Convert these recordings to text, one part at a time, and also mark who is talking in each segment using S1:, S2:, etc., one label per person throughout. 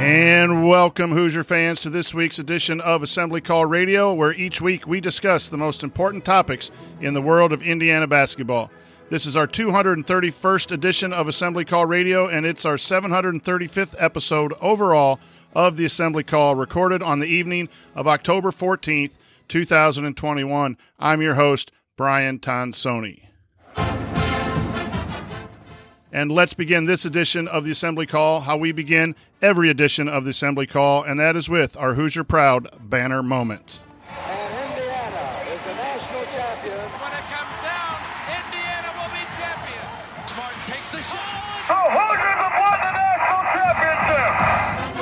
S1: And welcome, Hoosier fans, to this week's edition of Assembly Call Radio, where each week we discuss the most important topics in the world of Indiana basketball. This is our 231st edition of Assembly Call Radio, and it's our 735th episode overall of the Assembly Call, recorded on the evening of October 14th, 2021. I'm your host, Brian Tonsoni. And let's begin this edition of the Assembly Call how we begin every edition of the Assembly Call, and that is with our Hoosier Proud banner moment.
S2: And Indiana is the national champion.
S3: When it comes down, Indiana will be champion.
S4: Martin takes the shot.
S2: The Hoosiers have won the national championship.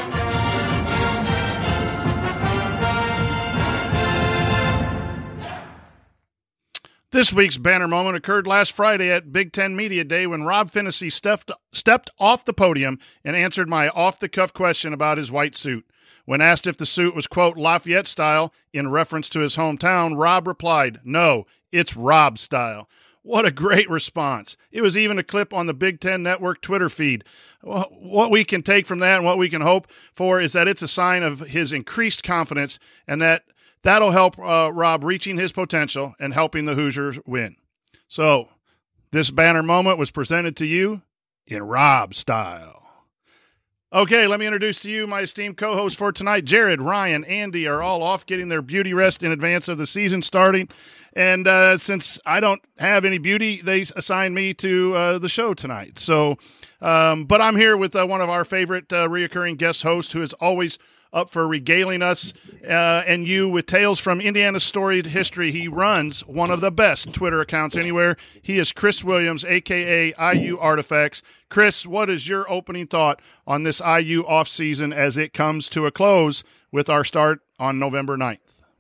S1: This week's banner moment occurred last Friday at Big Ten Media Day when Rob Phinisee stepped off the podium and answered my off-the-cuff question about his white suit. When asked if the suit was, quote, Lafayette style, in reference to his hometown, Rob replied, "No, it's Rob style." What a great response. It was even a clip on the Big Ten Network Twitter feed. What we can take from that and what we can hope for is that it's a sign of his increased confidence and that'll help Rob reaching his potential and helping the Hoosiers win. So, this banner moment was presented to you in Rob style. Okay, let me introduce to you my esteemed co-hosts for tonight. Jared, Ryan, Andy are all off getting their beauty rest in advance of the season starting. And since I don't have any beauty, they assigned me to the show tonight. So, but I'm here with one of our favorite reoccurring guest hosts who is always up for regaling us and you with tales from Indiana's storied history. He runs one of the best Twitter accounts anywhere. He is Chris Williams, a.k.a. IU Artifacts. Chris, what is your opening thought on this IU offseason as it comes to a close with our start on November 9th?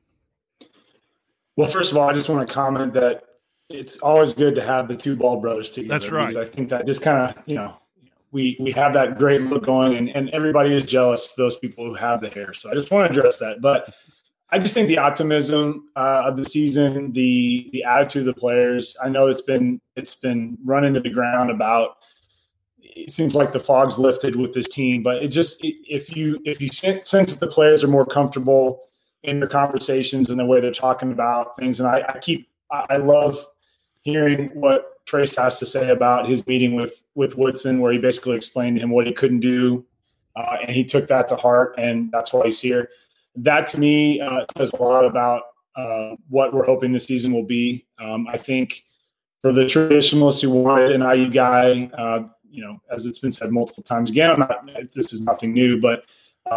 S5: Well, first of all, I just want to comment that it's always good to have the two Ball brothers together.
S1: That's right.
S5: Because I think that just kind of, we have that great look going, and everybody is jealous of those people who have the hair. So I just want to address that. But I just think the optimism of the season, the attitude of the players, I know it's been run into the ground about. It seems like the fog's lifted with this team, but it just if you sense that the players are more comfortable in their conversations and the way they're talking about things, and I love hearing what Trace has to say about his meeting with Woodson, where he basically explained to him what he couldn't do, and he took that to heart, and that's why he's here. That, to me, says a lot about what we're hoping the season will be. I think for the traditionalists who wanted an IU guy, as it's been said multiple times, again, this is nothing new, but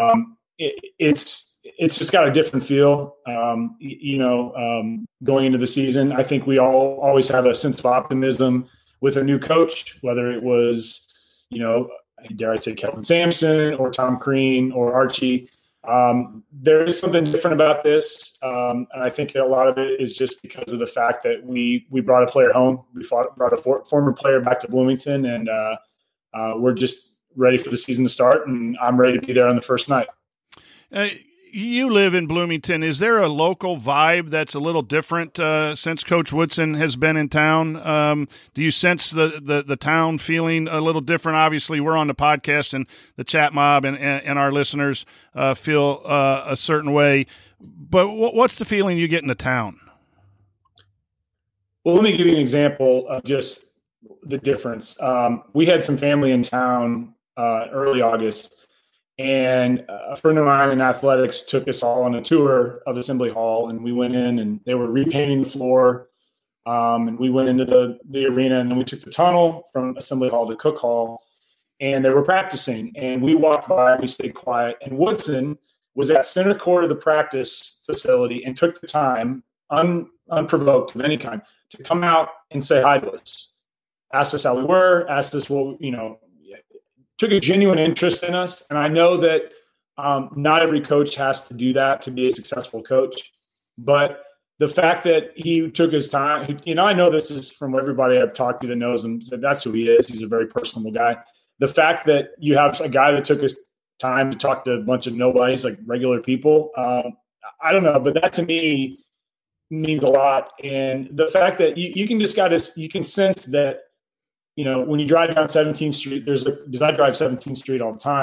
S5: it's just got a different feel, going into the season. I think we all always have a sense of optimism with a new coach, whether it was, dare I say Kelvin Sampson or Tom Crean or Archie. There is something different about this. And I think a lot of it is just because of the fact that we brought a player home. We brought a former player back to Bloomington, and we're just ready for the season to start, and I'm ready to be there on the first night.
S1: You live in Bloomington. Is there a local vibe that's a little different since Coach Woodson has been in town? Do you sense the town feeling a little different? Obviously, we're on the podcast, and the chat mob and our listeners feel a certain way. But what's the feeling you get in the town?
S5: Well, let me give you an example of just the difference. We had some family in town early August, and a friend of mine in athletics took us all on a tour of Assembly Hall, and we went in and they were repainting the floor. And we went into the arena, and then we took the tunnel from Assembly Hall to Cook Hall, and they were practicing. And we walked by and we stayed quiet. And Woodson was at center court of the practice facility and took the time, unprovoked of any kind, to come out and say hi to us. Asked us how we were, asked us took a genuine interest in us. And I know that not every coach has to do that to be a successful coach. But the fact that he took his time, I know this is from everybody I've talked to that knows him, said that's who he is. He's a very personable guy. The fact that you have a guy that took his time to talk to a bunch of nobodies, like regular people, I don't know. But that to me means a lot. And the fact that you can sense that, when you drive down 17th Street, because I drive 17th Street all the time,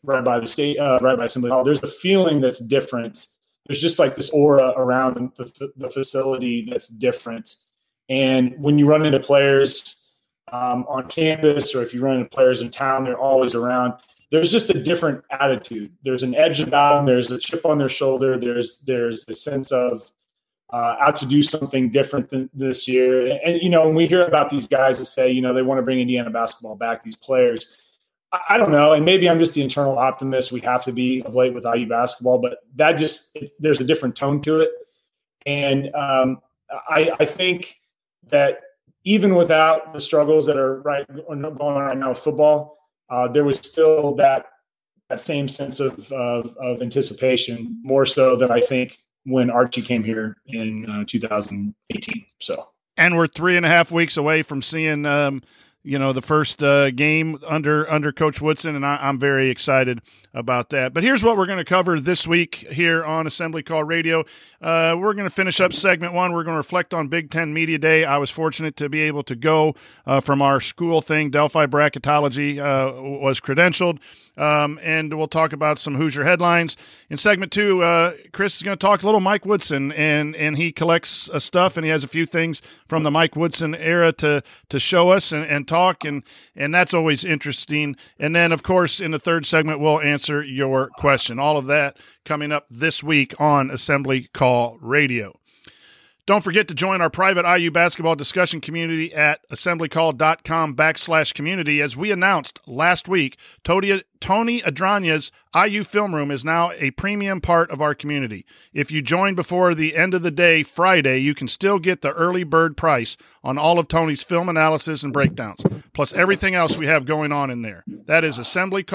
S5: right by the state, right by Assembly Hall. There's a feeling that's different. There's just like this aura around the facility that's different. And when you run into players on campus, or if you run into players in town, they're always around. There's just a different attitude. There's an edge about them. There's a chip on their shoulder. There's a sense of out to do something different than this year. And, when we hear about these guys that say, they want to bring Indiana basketball back, these players, I don't know. And maybe I'm just the internal optimist. We have to be of late with IU basketball, but there's a different tone to it. And I think that even without the struggles that are going on right now with football, there was still that same sense of anticipation, more so than I think when Archie came here in 2018. So,
S1: and we're 3.5 weeks away from seeing the first game under Coach Woodson, and I'm very excited about that. But here's what we're going to cover this week here on Assembly Call Radio. We're going to finish up segment 1. We're going to reflect on Big Ten Media Day. I was fortunate to be able to go from our school thing. Delphi Bracketology was credentialed, and we'll talk about some Hoosier headlines. In segment 2, Chris is going to talk a little Mike Woodson, and he collects stuff, and he has a few things from the Mike Woodson era to show us and talk, and that's always interesting. And then, of course, in the third segment, we'll answer your question. All of that coming up this week on Assembly Call Radio. Don't forget to join our private IU basketball discussion community at assemblycall.com/community. As we announced last week, Tony Adranya's IU Film Room is now a premium part of our community. If you join before the end of the day, Friday, you can still get the early bird price on all of Tony's film analysis and breakdowns, plus everything else we have going on in there. That is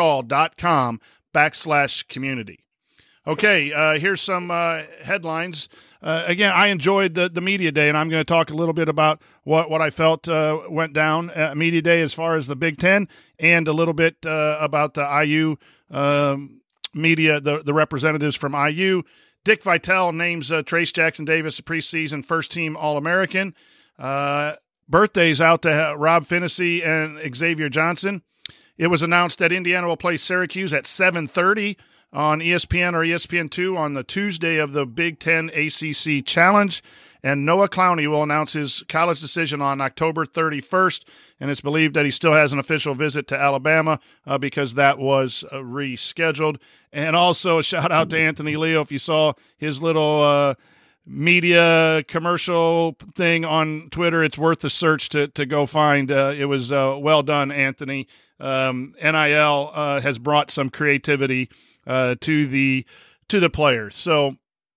S1: assemblycall.com/community. Okay, here's some headlines. Again, I enjoyed the Media Day, and I'm going to talk a little bit about what I felt went down at Media Day as far as the Big Ten, and a little bit about the IU media, the representatives from IU. Dick Vitale names Trace Jackson Davis a preseason first-team All-American. Birthdays out to Rob Phinisee and Xavier Johnson. It was announced that Indiana will play Syracuse at 7:30 on ESPN or ESPN2 on the Tuesday of the Big Ten ACC Challenge. And Noah Clowney will announce his college decision on October 31st, and it's believed that he still has an official visit to Alabama because that was rescheduled. And also a shout-out to Anthony Leo. If you saw his little media commercial thing on Twitter, it's worth a search to go find. It was well done, Anthony. NIL has brought some creativity to the players. So,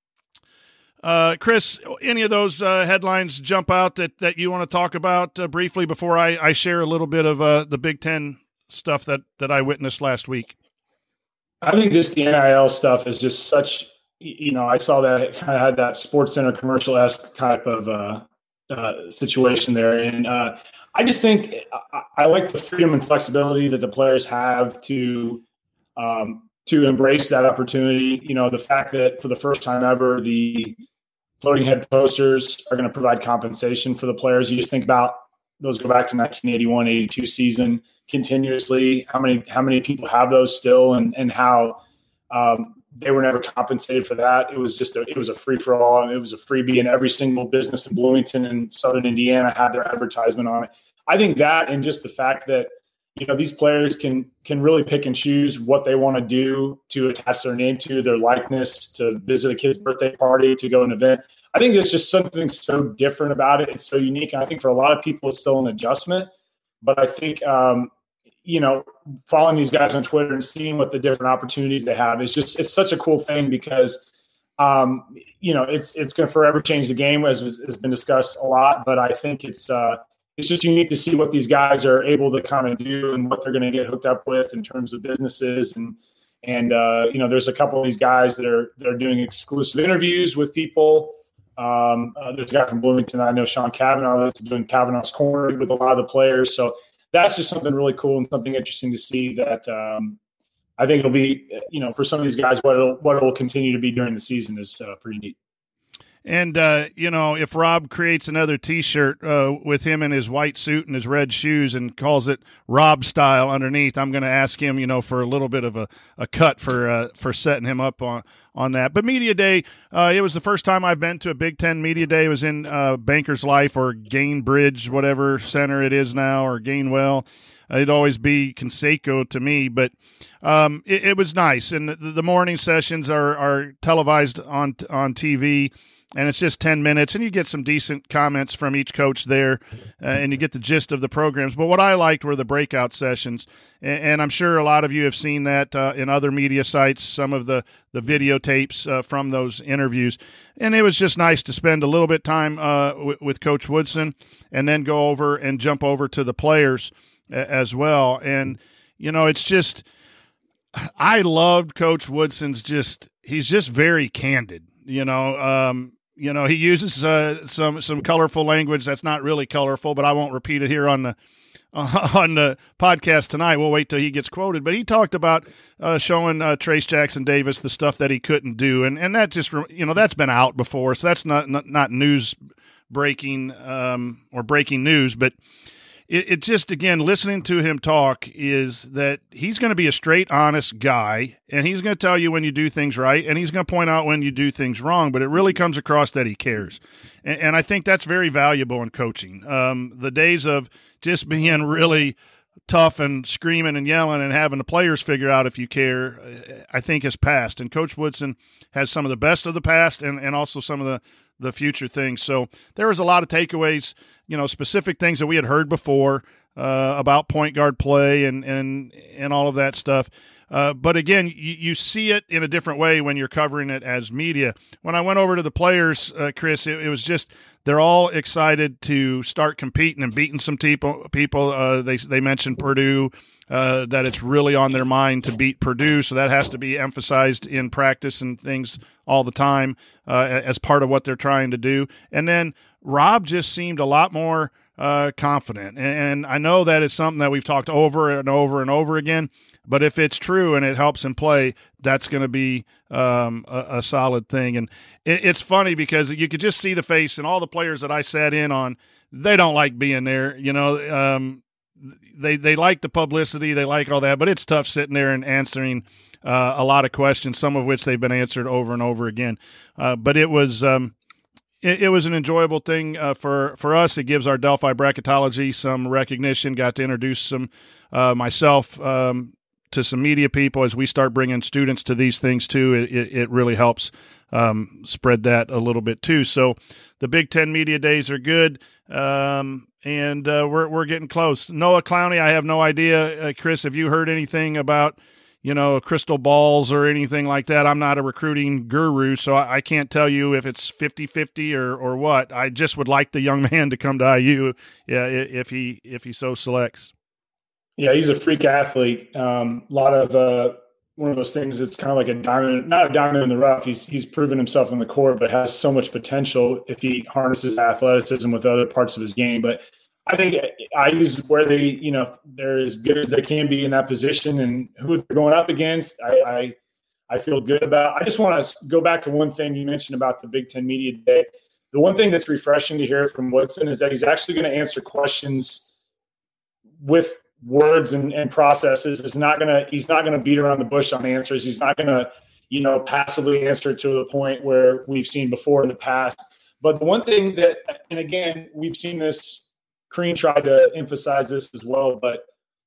S1: Chris, any of those headlines jump out that you want to talk about briefly before I share a little bit of the Big Ten stuff that I witnessed last week?
S5: I think just the NIL stuff is just such, I saw that it kind of had that SportsCenter commercial-esque type of situation there. And I just think I like the freedom and flexibility that the players have to embrace that opportunity. The fact that for the first time ever, the floating head posters are going to provide compensation for the players. You just think about those, go back to 1981-82 season continuously. How many people have those still, and how they were never compensated for that. It was a free for all. It was a freebie, and every single business in Bloomington and Southern Indiana had their advertisement on it. I think that, and just the fact that, these players can really pick and choose what they want to do to attach their name to, their likeness, to visit a kid's birthday party, to go to an event. I think there's just something so different about it. It's so unique. And I think for a lot of people, it's still an adjustment. But I think, following these guys on Twitter and seeing what the different opportunities they have it's such a cool thing because, it's going to forever change the game, as has been discussed a lot. But I think it's just unique to see what these guys are able to kind of do and what they're going to get hooked up with in terms of businesses. And there's a couple of these guys that are doing exclusive interviews with people. There's a guy from Bloomington, I know, Sean Kavanaugh, that's doing Kavanaugh's Corner with a lot of the players. So that's just something really cool and something interesting to see that I think it'll be, for some of these guys, what it will continue to be during the season is pretty neat.
S1: And, if Rob creates another T-shirt with him in his white suit and his red shoes and calls it Rob style underneath, I'm going to ask him, for a little bit of a cut for setting him up on that. But Media Day, it was the first time I've been to a Big Ten Media Day. It was in Bankers Life or Gainbridge, whatever center it is now, or Gainwell. It'd always be Conseco to me, but it was nice. And the morning sessions are televised on TV. And it's just 10 minutes, and you get some decent comments from each coach there, and you get the gist of the programs. But what I liked were the breakout sessions, and I'm sure a lot of you have seen that in other media sites, some of the videotapes from those interviews. And it was just nice to spend a little bit time with Coach Woodson and then go over and jump over to the players as well. And, it's just – I loved Coach Woodson's he's just very candid, he uses some colorful language that's not really colorful, but I won't repeat it here on the podcast tonight. We'll wait till he gets quoted. But he talked about showing Trace Jackson Davis the stuff that he couldn't do, and that just that's been out before, so that's not news breaking or breaking news, but. It just, again, listening to him talk is that he's going to be a straight, honest guy, and he's going to tell you when you do things right, and he's going to point out when you do things wrong, but it really comes across that he cares. And I think that's very valuable in coaching. The days of just being really tough and screaming and yelling and having the players figure out if you care, I think has passed. And Coach Woodson has some of the best of the past and also some of the future things. So there was a lot of takeaways, specific things that we had heard before about point guard play and all of that stuff. But again, you see it in a different way when you're covering it as media. When I went over to the players, Chris, it was just they're all excited to start competing and beating some people. They mentioned Purdue, that it's really on their mind to beat Purdue, so that has to be emphasized in practice and things all the time as part of what they're trying to do. And then Rob just seemed a lot more confident. And I know that is something that we've talked over and over and over again, but if it's true and it helps him play, that's going to be a solid thing. And it's funny because you could just see the face, and all the players that I sat in on, they don't like being there. They like the publicity, they like all that, but it's tough sitting there and answering a lot of questions, some of which they've been answered over and over again. But it was it was an enjoyable thing for us. It gives our Delphi bracketology some recognition. Got to introduce some myself to some media people as we start bringing students to these things too. It really helps spread that a little bit too. So the Big Ten Media Days are good, and we're getting close. Noah Clowney, I have no idea. Chris, have you heard anything about crystal balls or anything like that? I'm not a recruiting guru, so I can't tell you if it's 50-50 or what. I just would like the young man to come to IU, if he so selects.
S5: Yeah, he's a freak athlete. A lot of one of those things that's kind of like a diamond, not a diamond in the rough. He's proven himself on the court, but has so much potential if he harnesses athleticism with other parts of his game. But I think IU's where they're as good as they can be in that position, and who they're going up against, I feel good about. I just want to go back to one thing you mentioned about the Big Ten Media Day. The one thing that's refreshing to hear from Woodson is that he's actually going to answer questions with words and processes. He's not going to beat around the bush on answers. He's not going to, passively answer to the point where we've seen before in the past. But the one thing that, and again, we've seen this, Crean tried to emphasize this as well, but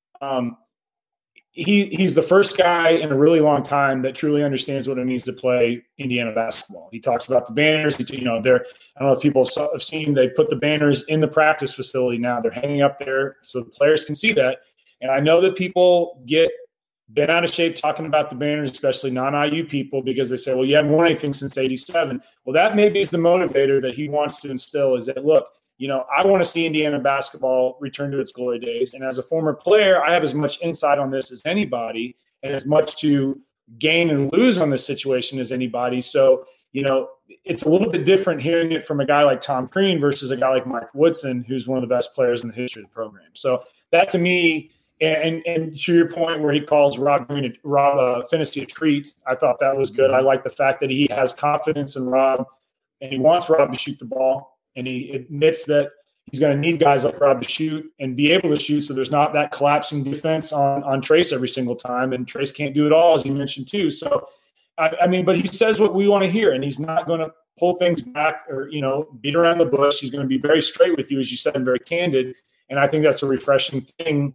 S5: he's the first guy in a really long time that truly understands what it means to play Indiana basketball. He talks about the banners. I don't know if people have seen, they put the banners in the practice facility now. They're hanging up there so the players can see that. And I know that people get bent out of shape talking about the banners, especially non-IU people, because they say, well, you haven't won anything since 87. Well, that maybe is the motivator that he wants to instill, is that, look, I want to see Indiana basketball return to its glory days. And as a former player, I have as much insight on this as anybody, and as much to gain and lose on this situation as anybody. So, it's a little bit different hearing it from a guy like Tom Crean versus a guy like Mike Woodson, who's one of the best players in the history of the program. So that, to me, and to your point where he calls Rob Phinisee a treat, I thought that was good. I like the fact that he has confidence in Rob and he wants Rob to shoot the ball, and he admits that he's going to need guys like Rob to shoot and be able to shoot, so there's not that collapsing defense on Trace every single time, and Trace can't do it all, as he mentioned too. So, I mean, but he says what we want to hear, and he's not going to pull things back or, beat around the bush. He's going to be very straight with you, as you said, and very candid, and I think that's a refreshing thing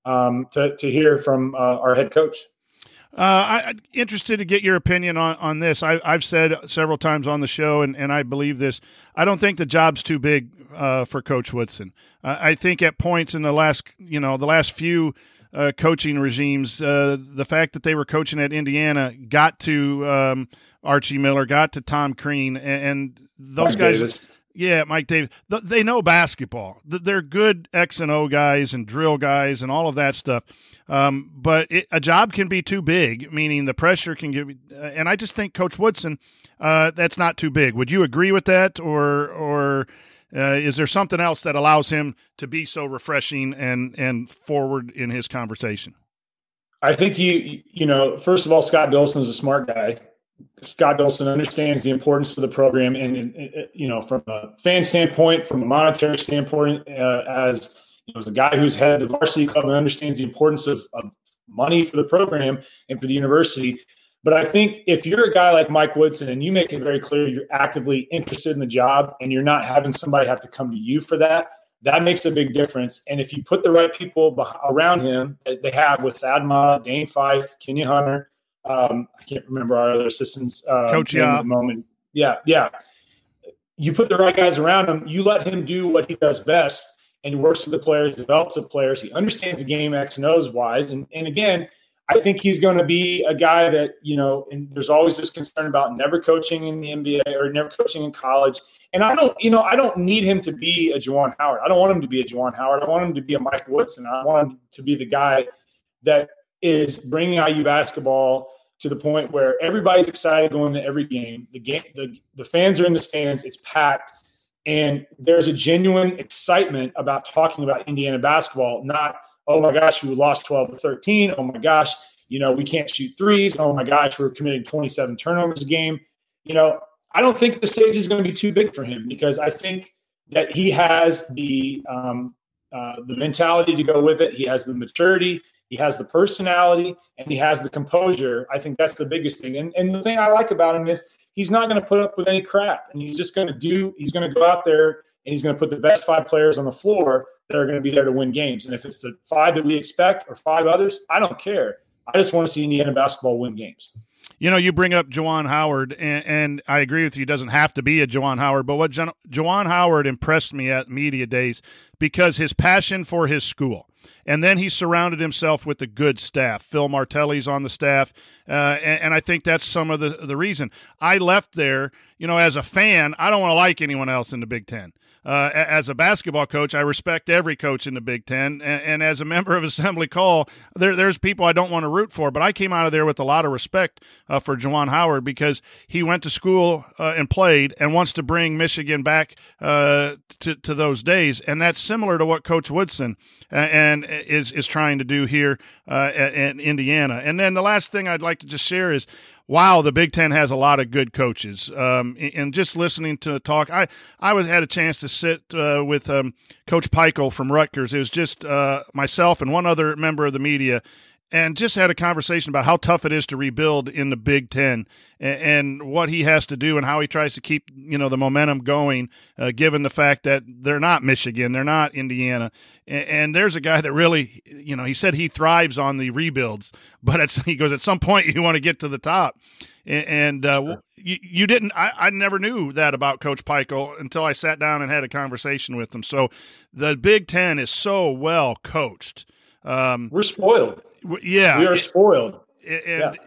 S5: to hear from our head coach.
S1: I'm interested to get your opinion on this. I've said several times on the show, and I believe this. I don't think the job's too big for Coach Woodson. I think at points in the last few coaching regimes, the fact that they were coaching at Indiana got to Archie Miller, got to Tom Crean, and those
S5: Mike
S1: guys.
S5: Davis.
S1: Yeah, Mike Davis. They know basketball. They're good X and O guys and drill guys and all of that stuff. But a job can be too big, meaning the pressure can get. And I just think Coach Woodson, that's not too big. Would you agree with that, or is there something else that allows him to be so refreshing and forward in his conversation?
S5: I think first of all, Scott Dolson is a smart guy. Scott Dolson understands the importance of the program, and from a fan standpoint, from a monetary standpoint, as a guy who's head of the varsity club and understands the importance of money for the program and for the university. But I think if you're a guy like Mike Woodson and you make it very clear you're actively interested in the job and you're not having somebody have to come to you for that, that makes a big difference. And if you put the right people around him, they have with Thad Mata, Dane Fife, Kenya Hunter. I can't remember our other assistants.
S1: Coach, yeah.
S5: At the moment. Yeah. You put the right guys around him. You let him do what he does best, and he works with the players, develops the players. He understands the game X and O's wise. And again, I think he's going to be a guy that, and there's always this concern about never coaching in the NBA or never coaching in college. And I don't need him to be a Juwan Howard. I don't want him to be a Juwan Howard. I want him to be a Mike Woodson. I want him to be the guy that is bringing IU basketball to the point where everybody's excited going to every game. The fans are in the stands. It's packed. And there's a genuine excitement about talking about Indiana basketball, not, oh my gosh, we lost 12-13. Oh my gosh, we can't shoot threes. Oh my gosh, we're committing 27 turnovers a game. I don't think the stage is going to be too big for him, because I think that he has the mentality to go with it. He has the maturity. He has the personality, and he has the composure. I think that's the biggest thing. And the thing I like about him is he's not going to put up with any crap. And he's going to go out there and he's going to put the best 5 players on the floor that are going to be there to win games. And if it's the 5 that we expect or 5 others, I don't care. I just want to see Indiana basketball win games.
S1: You bring up Juwan Howard, and I agree with you. He doesn't have to be a Juwan Howard, but what Juwan Howard impressed me at media days because his passion for his school. And then he surrounded himself with a good staff. Phil Martelli's on the staff, and I think that's some of the reason. I left there, as a fan, I don't want to like anyone else in the Big Ten. As a basketball coach, I respect every coach in the Big Ten, and as a member of Assembly Call, there's people I don't want to root for, but I came out of there with a lot of respect for Juwan Howard because he went to school and played and wants to bring Michigan back to those days, and that's similar to what Coach Woodson and is trying to do here at Indiana. And then the last thing I'd like to just share is, wow, the Big Ten has a lot of good coaches. And just listening to the talk, I had a chance to sit with Coach Peichel from Rutgers. It was just myself and one other member of the media, and just had a conversation about how tough it is to rebuild in the Big Ten and what he has to do and how he tries to keep the momentum going, given the fact that they're not Michigan, they're not Indiana. And there's a guy that really, he said he thrives on the rebuilds, but he goes, at some point you want to get to the top. And you didn't. I never knew that about Coach Peichel until I sat down and had a conversation with him. So the Big Ten is so well coached.
S5: We're spoiled.
S1: Yeah,
S5: we are spoiled.
S1: And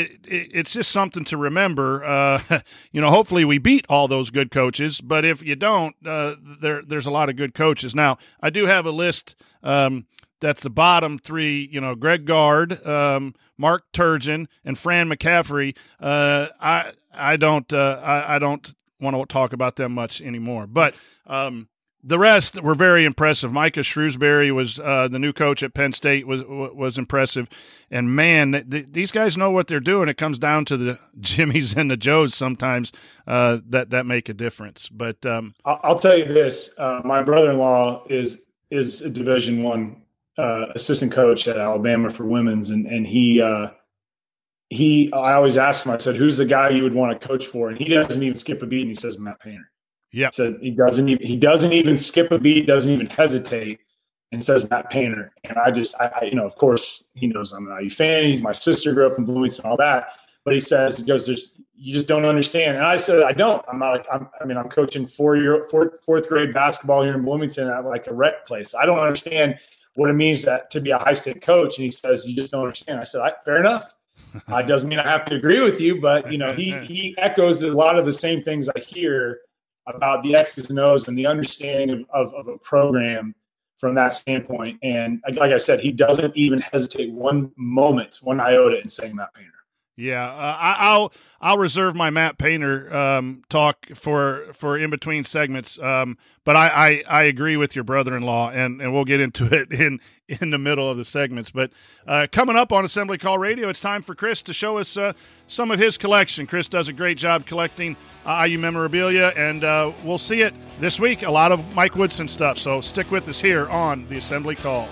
S1: it's just something to remember. Hopefully we beat all those good coaches, but if you don't, there's a lot of good coaches. Now, I do have a list that's the bottom 3, Greg Gard, Mark Turgeon, and Fran McCaffrey. I don't want to talk about them much anymore, but the rest were very impressive. Micah Shrewsbury was the new coach at Penn State, was impressive. And, man, these guys know what they're doing. It comes down to the Jimmies and the Joes sometimes that make a difference. But
S5: I'll tell you this. My brother-in-law is a Division I assistant coach at Alabama for women's, and he I always ask him, I said, who's the guy you would want to coach for? And he doesn't even skip a beat, and he says Matt Painter.
S1: Yeah,
S5: said he doesn't even skip a beat, doesn't even hesitate, and says Matt Painter. And I of course he knows I'm an IU fan. He's my sister, grew up in Bloomington, all that. But he goes, you just don't understand. And I said, I don't. I'm not. I'm coaching fourth grade basketball here in Bloomington at like a rec place. I don't understand what it means to be a high state coach. And he says, you just don't understand. I said, fair enough. It doesn't mean I have to agree with you, but he echoes a lot of the same things I hear about the X's and O's and the understanding of a program from that standpoint. And like I said, he doesn't even hesitate one iota in saying Matt Painter.
S1: Yeah, I'll reserve my Matt Painter talk for in between segments. But I agree with your brother-in-law, and we'll get into it in the middle of the segments. But coming up on Assembly Call Radio, it's time for Chris to show us some of his collection. Chris does a great job collecting IU memorabilia, and we'll see it this week. A lot of Mike Woodson stuff. So stick with us here on the Assembly Call.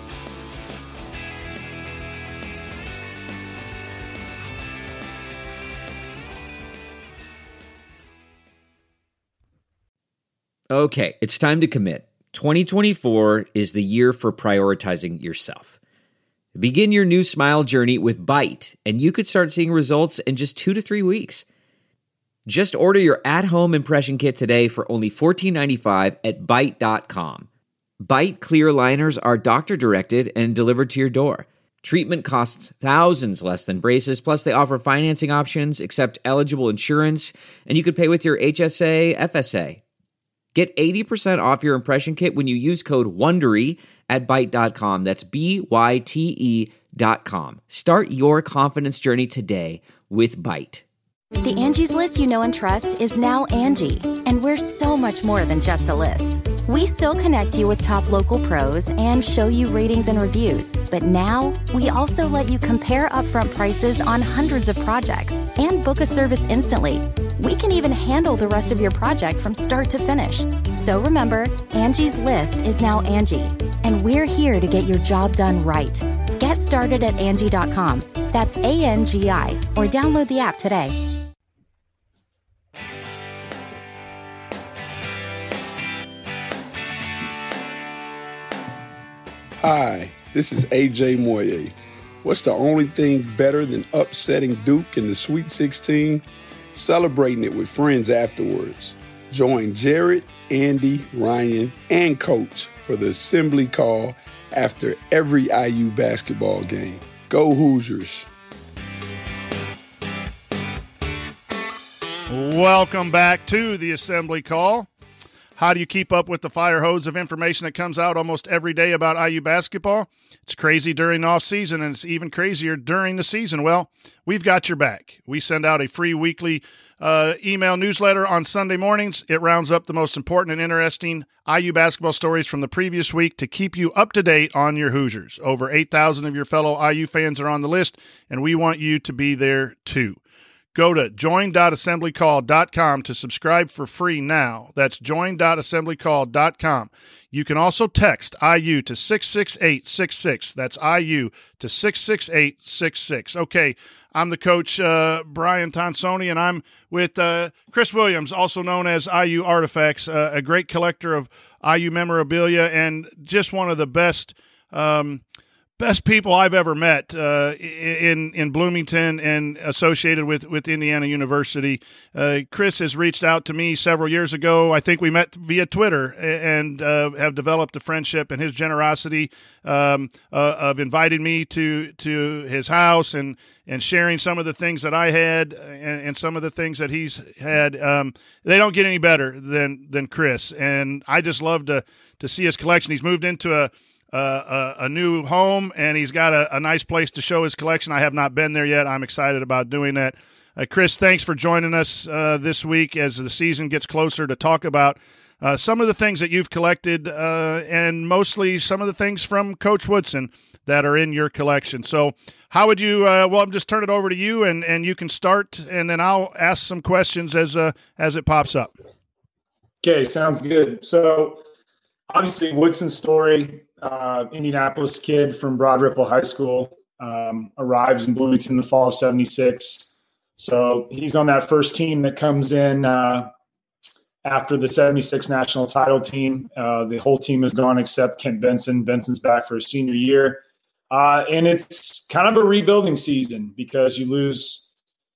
S4: Okay, it's time to commit. 2024 is the year for prioritizing yourself. Begin your new smile journey with Byte, and you could start seeing results in just 2 to 3 weeks. Just order your at-home impression kit today for only $14.95 at Byte.com. Byte clear liners are doctor-directed and delivered to your door. Treatment costs thousands less than braces, plus they offer financing options, accept eligible insurance, and you could pay with your HSA, FSA. Get 80% off your impression kit when you use code WONDERY at Byte.com. That's BYTE.com. Start your confidence journey today with Byte.
S6: The Angie's List you know and trust is now Angie, and we're so much more than just a list. We still connect you with top local pros and show you ratings and reviews, but now we also let you compare upfront prices on hundreds of projects and book a service instantly. We can even handle the rest of your project from start to finish. So remember, Angie's List is now Angie, and we're here to get your job done right. Get started at Angie.com. That's ANGI, or download the app today.
S7: Hi, this is AJ Moye. What's the only thing better than upsetting Duke in the Sweet 16? Celebrating it with friends afterwards. Join Jared, Andy, Ryan, and Coach for the Assembly Call after every IU basketball game. Go Hoosiers.
S1: Welcome back to the Assembly Call. How do you keep up with the fire hose of information that comes out almost every day about IU basketball? It's crazy during the off-season, and it's even crazier during the season. Well, we've got your back. We send out a free weekly email newsletter on Sunday mornings. It rounds up the most important and interesting IU basketball stories from the previous week to keep you up to date on your Hoosiers. Over 8,000 of your fellow IU fans are on the list, and we want you to be there too. Go to join.assemblycall.com to subscribe for free now. That's join.assemblycall.com. You can also text IU to 66866. That's IU to 66866. Okay, I'm the coach, Brian Tonsoni, and I'm with Chris Williams, also known as IU Artifacts, a great collector of IU memorabilia and just one of the best people I've ever met in Bloomington and associated with Indiana University. Chris has reached out to me several years ago. I think we met via Twitter and have developed a friendship, and his generosity of inviting me to his house and sharing some of the things that I had and some of the things that he's had. They don't get any better than Chris. And I just love to see his collection. He's moved into a new home, and he's got a nice place to show his collection. I have not been there yet. I'm excited about doing that. Chris, thanks for joining us this week as the season gets closer to talk about some of the things that you've collected, and mostly some of the things from Coach Woodson that are in your collection. So how would you, I'll just turn it over to you, and you can start, and then I'll ask some questions as it pops up.
S5: Okay, sounds good. So obviously Woodson's story, Indianapolis kid from Broad Ripple High School, arrives in Bloomington in the fall of 76. So he's on that first team that comes in after the 76 national title team. The whole team is gone except Kent Benson. Benson's back for his senior year. And it's kind of a rebuilding season because you lose,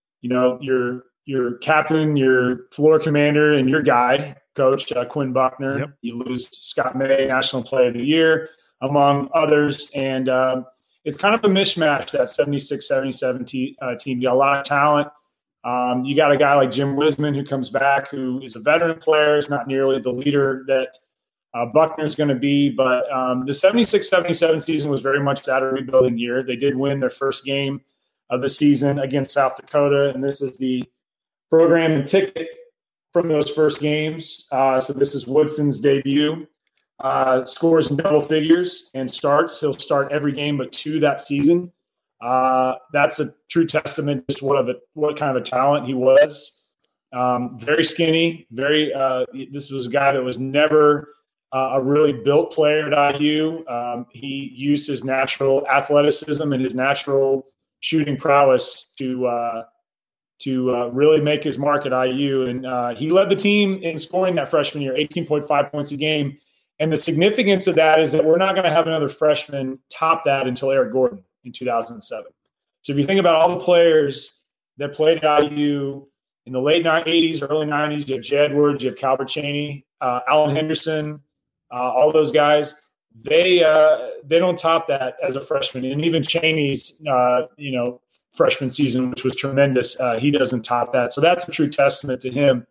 S5: your captain, your floor commander, and your guy, Coach Quinn Buckner.
S1: Yep.
S5: You lose Scott May, National Player of the Year, among others. And it's kind of a mishmash, that 76-77 team. You got a lot of talent. You got a guy like Jim Wisman who comes back, who is a veteran player, is not nearly the leader that Buckner is going to be. But the 76-77 season was very much that a rebuilding year. They did win their first game of the season against South Dakota, and this is the program and ticket from those first games. So this is Woodson's debut. Scores in double figures and starts. He'll start every game but 2 that season. That's a true testament to what kind of a talent he was. Very skinny. This was a guy that was never a really built player at IU. He used his natural athleticism and his natural shooting prowess to really make his mark at IU. And he led the team in scoring that freshman year, 18.5 points a game. And the significance of that is that we're not going to have another freshman top that until Eric Gordon in 2007. So if you think about all the players that played at IU in the late 80s, early 90s, you have Jay Edwards, you have Calbert Chaney, Alan Henderson, all those guys, they don't top that as a freshman. And even Chaney's, freshman season, which was tremendous, he doesn't top that. So that's a true testament to him.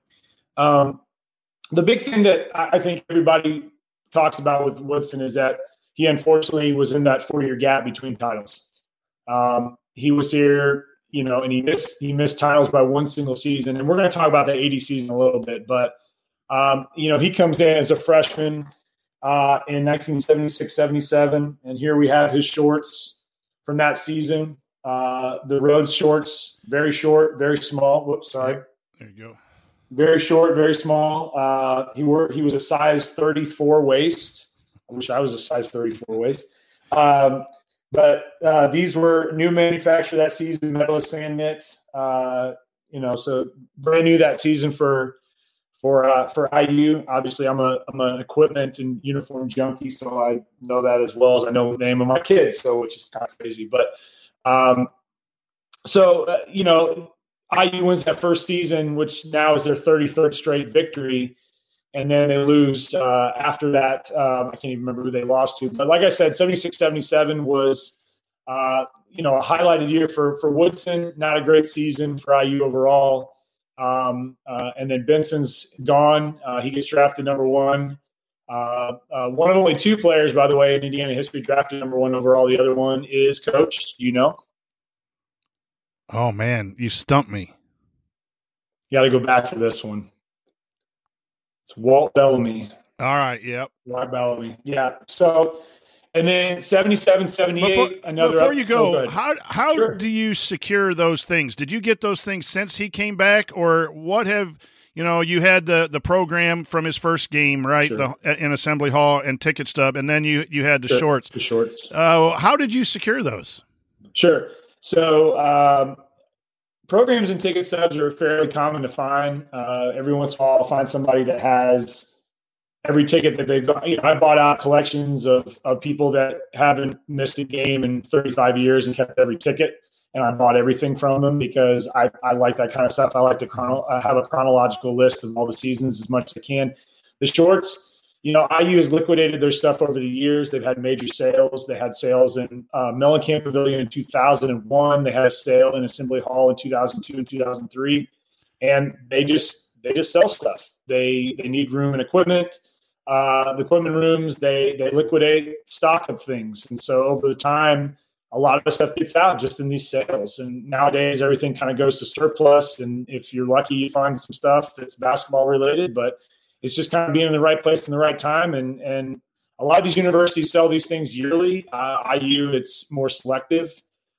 S5: The big thing that I think everybody talks about with Woodson is that he unfortunately was in that 4-year gap between titles. He was here, and he missed titles by one single season. And we're going to talk about the 80 season a little bit, but he comes in as a freshman in 1976-77, and here we have his shorts from that season. The Rhodes shorts, very short, very small. Whoops, sorry.
S1: There you go.
S5: Very short, very small. He was a size 34 waist. I wish I was a size 34 waist. But these were new manufactured that season, Medalist sand knit. So brand new that season for IU. Obviously, I'm an equipment and uniform junkie, so I know that as well as I know the name of my kids. So which is kind of crazy, but IU wins that first season, which now is their 33rd straight victory. And then they lose after that. I can't even remember who they lost to. But like I said, 76-77 was, a highlighted year for Woodson. Not a great season for IU overall. And then Benson's gone. He gets drafted number 1. One of only 2 players, by the way, in Indiana history drafted number 1 overall. The other one is Coach. Do you know?
S1: Oh, man, you stumped me.
S5: You got to go back for this one. It's Walt Bellamy.
S1: All right, yep.
S5: Walt Bellamy. Yeah. So, and then 77-78, another.
S1: Before you go,
S5: how
S1: sure. Do you secure those things? Did you get those things since he came back, or what have you had the program from his first game, right?
S5: Sure.
S1: In Assembly Hall and ticket stub, and then you had the shorts.
S5: The shorts.
S1: How did you secure those?
S5: Sure. So programs and ticket stubs are fairly common to find. Every once in a while, I'll find somebody that has every ticket that they've got. I bought out collections of people that haven't missed a game in 35 years and kept every ticket. And I bought everything from them because I like that kind of stuff. I like to have a chronological list of all the seasons as much as I can. The shorts, IU has liquidated their stuff over the years. They've had major sales. They had sales in Mellencamp Pavilion in 2001. They had a sale in Assembly Hall in 2002 and 2003. And they just sell stuff. They need room and equipment. The equipment rooms, they liquidate stock of things. And so over the time, a lot of the stuff gets out just in these sales. And nowadays, everything kind of goes to surplus. And if you're lucky, you find some stuff that's basketball related. But it's just kind of being in the right place in the right time. And a lot of these universities sell these things yearly. IU, it's more selective.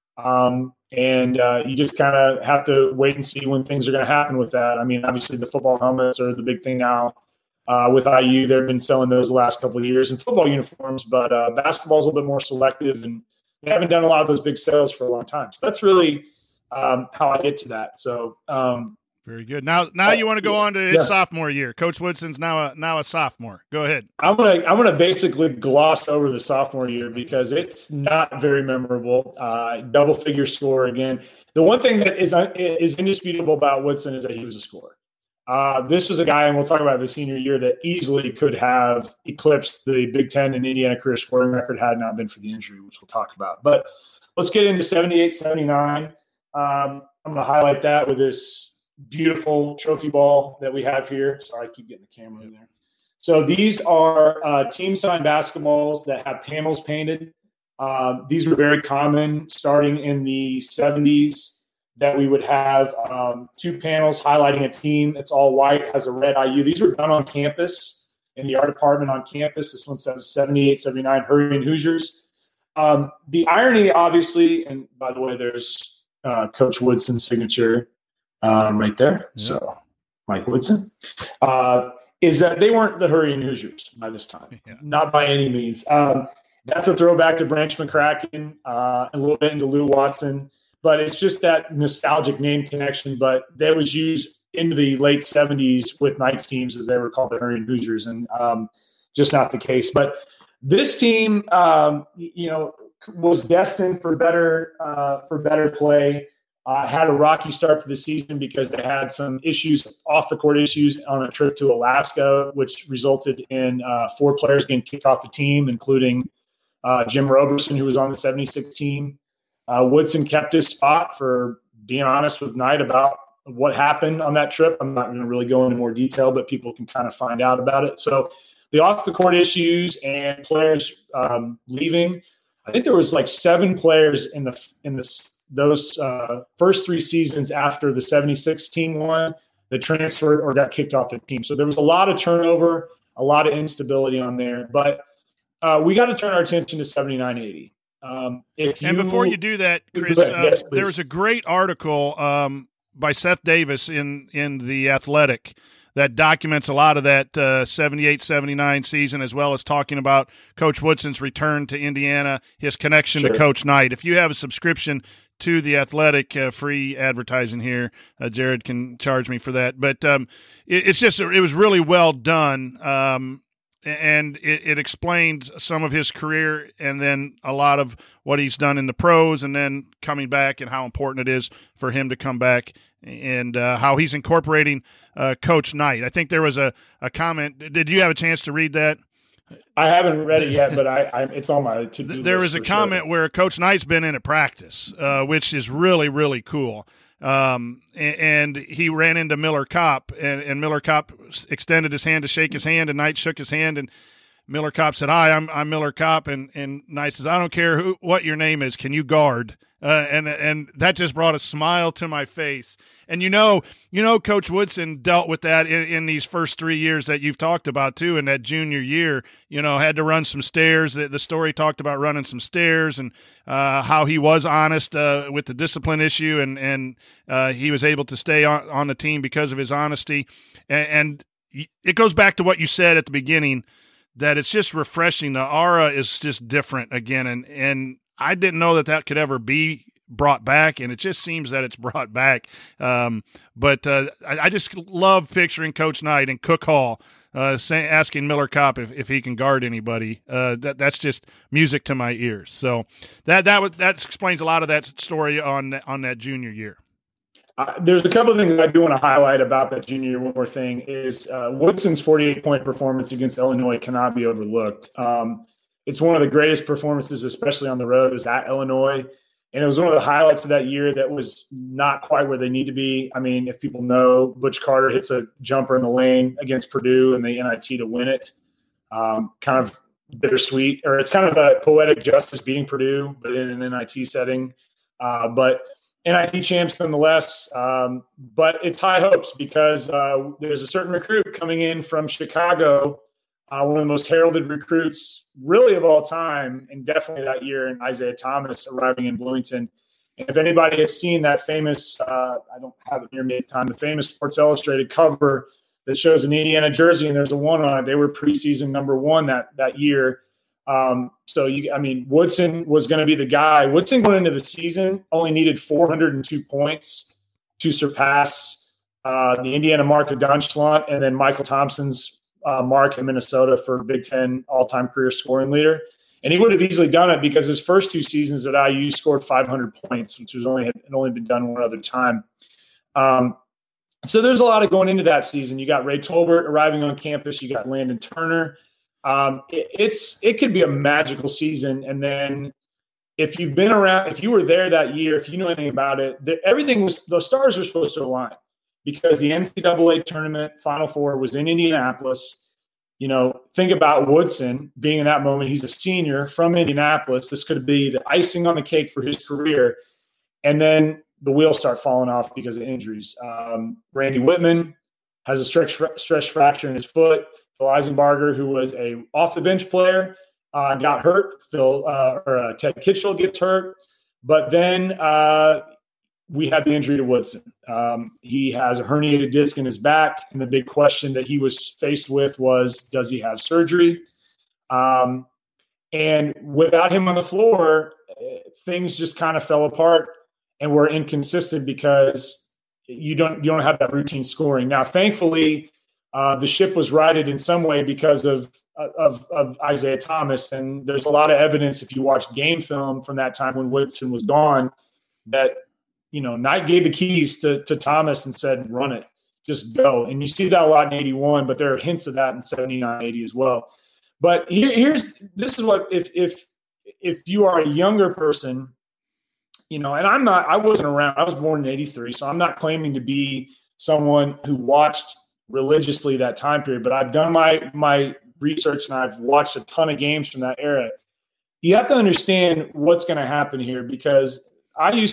S5: You just kind of have to wait and see when things are going to happen with that. I mean, obviously the football helmets are the big thing now. With IU, they've been selling those the last couple of years, and football uniforms, but basketball is a little bit more selective, and we haven't done a lot of those big sales for a long time. So that's really how I get to that. So
S1: very good. Now you want to go on to his sophomore year. Coach Woodson's now a sophomore. Go ahead.
S5: I'm gonna basically gloss over the sophomore year because it's not very memorable. Double figure score again. The one thing that is indisputable about Woodson is that he was a scorer. This was a guy, and we'll talk about the senior year, that easily could have eclipsed the Big Ten and Indiana career scoring record had not been for the injury, which we'll talk about. But let's get into 78, 79. I'm going to highlight that with this beautiful trophy ball that we have here. Sorry, I keep getting the camera in there. So these are team-signed basketballs that have panels painted. These were very common starting in the 70s. That we would have two panels highlighting a team. It's all white, has a red IU. These were done on campus in the art department on campus. This one says 78, 79 Hurricane Hoosiers. The irony, obviously, and by the way, there's Coach Woodson's signature right there. Yeah. So Mike Woodson is that they weren't the Hurricane Hoosiers by this time, not by any means. That's a throwback to Branch McCracken, a little bit into Lou Watson. But it's just that nostalgic name connection. But that was used into the late 70s with night teams, as they were called, the Hurricane Hoosiers, and just not the case. But this team, was destined for better play. Had a rocky start to the season because they had some issues, off the court issues, on a trip to Alaska, which resulted in 4 players getting kicked off the team, including Jim Roberson, who was on the 76 team. Woodson kept his spot for being honest with Knight about what happened on that trip. I'm not going to really go into more detail, but people can kind of find out about it. So the off-the-court issues and players leaving, I think there was like 7 players in those first 3 seasons after the 76 team won that transferred or got kicked off the team. So there was a lot of turnover, a lot of instability on there. But we got to turn our attention to 79-80.
S1: And before you do that, Chris, there was a great article by Seth Davis in The Athletic that documents a lot of that 78-79 season, as well as talking about Coach Woodson's return to Indiana, his connection to Coach Knight. If you have a subscription to The Athletic, free advertising here, Jared can charge me for that. But it was really well done. And it explained some of his career and then a lot of what he's done in the pros and then coming back and how important it is for him to come back and how he's incorporating Coach Knight. I think there was a comment. Did you have a chance to read that?
S5: I haven't read it yet, but it's on my to-do list.
S1: There was a comment where Coach Knight's been in at practice, which is really, really cool. And he ran into Miller Kopp, and Miller Kopp extended his hand to shake his hand, and Knight shook his hand, and Miller Kopp said, "Hi, I'm Miller Kopp," and Knight says, "I don't care what your name is. Can you guard?" And that just brought a smile to my face. And you know, Coach Woodson dealt with that in these first 3 years that you've talked about too. In that junior year, had to run some stairs. The story talked about running some stairs and how he was honest with the discipline issue, and he was able to stay on the team because of his honesty. And it goes back to what you said at the beginning, that it's just refreshing. The aura is just different again, and I didn't know that could ever be brought back, and it just seems that it's brought back. But I just love picturing Coach Knight and Cook Hall asking Miller Kopp if he can guard anybody. That's just music to my ears. So that explains a lot of that story on that junior year.
S5: There's a couple of things I do want to highlight about that junior year. One more thing is Woodson's 48-point performance against Illinois cannot be overlooked. It's one of the greatest performances, especially on the road. It was at Illinois, and it was one of the highlights of that year that was not quite where they need to be. I mean, if people know, Butch Carter hits a jumper in the lane against Purdue and the NIT to win it. Kind of bittersweet, or it's kind of a poetic justice beating Purdue, but in an NIT setting. And NIT champs nonetheless. But it's high hopes because there's a certain recruit coming in from Chicago, one of the most heralded recruits really of all time, and definitely that year, in Isaiah Thomas arriving in Bloomington. And if anybody has seen that famous, I don't have it near me at the time, the famous Sports Illustrated cover that shows an Indiana jersey and there's a 1 on it, they were preseason number 1 that year. Woodson was going to be the guy. Woodson going into the season only needed 402 points to surpass the Indiana mark of Don Schlont and then Michael Thompson's mark in Minnesota for Big Ten all-time career scoring leader. And he would have easily done it because his first 2 seasons at IU scored 500 points, which had only been done one other time. So there's a lot of going into that season. You got Ray Tolbert arriving on campus. You got Landon Turner. It could be a magical season. And then if you've been around, if you were there that year, if you know anything about it, the stars were supposed to align because the NCAA tournament Final Four was in Indianapolis. Think about Woodson being in that moment. He's a senior from Indianapolis. This could be the icing on the cake for his career. And then the wheels start falling off because of injuries. Randy Whitman has a stretch fracture in his foot. Phil Eisenbarger, who was a off-the-bench player, got hurt. Ted Kitchell gets hurt. But then we had the injury to Woodson. He has a herniated disc in his back, and the big question that he was faced with was, does he have surgery? And without him on the floor, things just kind of fell apart and were inconsistent because you don't have that routine scoring. Now, thankfully, the ship was righted in some way because of Isaiah Thomas, and there's a lot of evidence if you watch game film from that time when Woodson was gone that Knight gave the keys to Thomas and said, run it, just go. And you see that a lot in 81, but there are hints of that in 79, 80 as well. But this is what, if you are a younger person, and I wasn't around, I was born in 83, so I'm not claiming to be someone who watched religiously that time period, but I've done my research and I've watched a ton of games from that era. You have to understand what's going to happen here because I used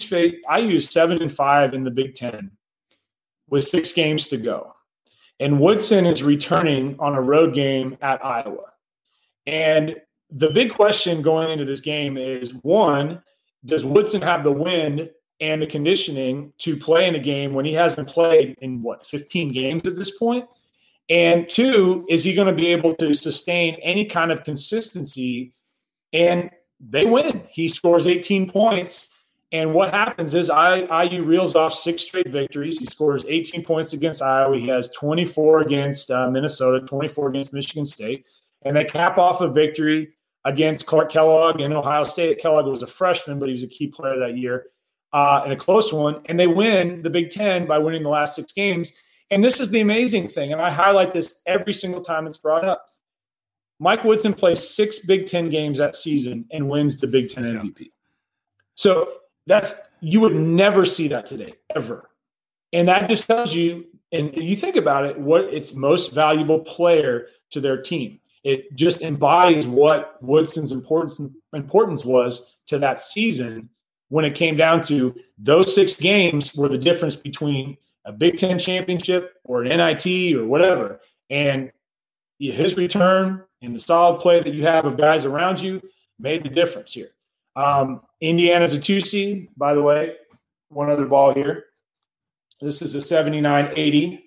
S5: 7-5 in the Big Ten with 6 games to go. And Woodson is returning on a road game at Iowa. And the big question going into this game is, one, does Woodson have the wind and the conditioning to play in a game when he hasn't played in 15 games at this point? And 2, is he going to be able to sustain any kind of consistency? And they win. He scores 18 points. And what happens is IU reels off 6 straight victories. He scores 18 points against Iowa. He has 24 against Minnesota, 24 against Michigan State. And they cap off a victory against Clark Kellogg in Ohio State. Kellogg was a freshman, but he was a key player that year in a close one. And they win the Big Ten by winning the last 6 games. And this is the amazing thing, and I highlight this every single time it's brought up. Mike Woodson plays 6 Big Ten games that season and wins the Big Ten MVP. Yeah. So you would never see that today, ever. And that just tells you, and you think about it, what its most valuable player to their team. It just embodies what Woodson's importance was to that season when it came down to those 6 games were the difference between a Big Ten championship or an NIT or whatever. And his return and the solid play that you have of guys around you made the difference here. Indiana's a 2 seed, by the way. One other ball here. This is a 79-80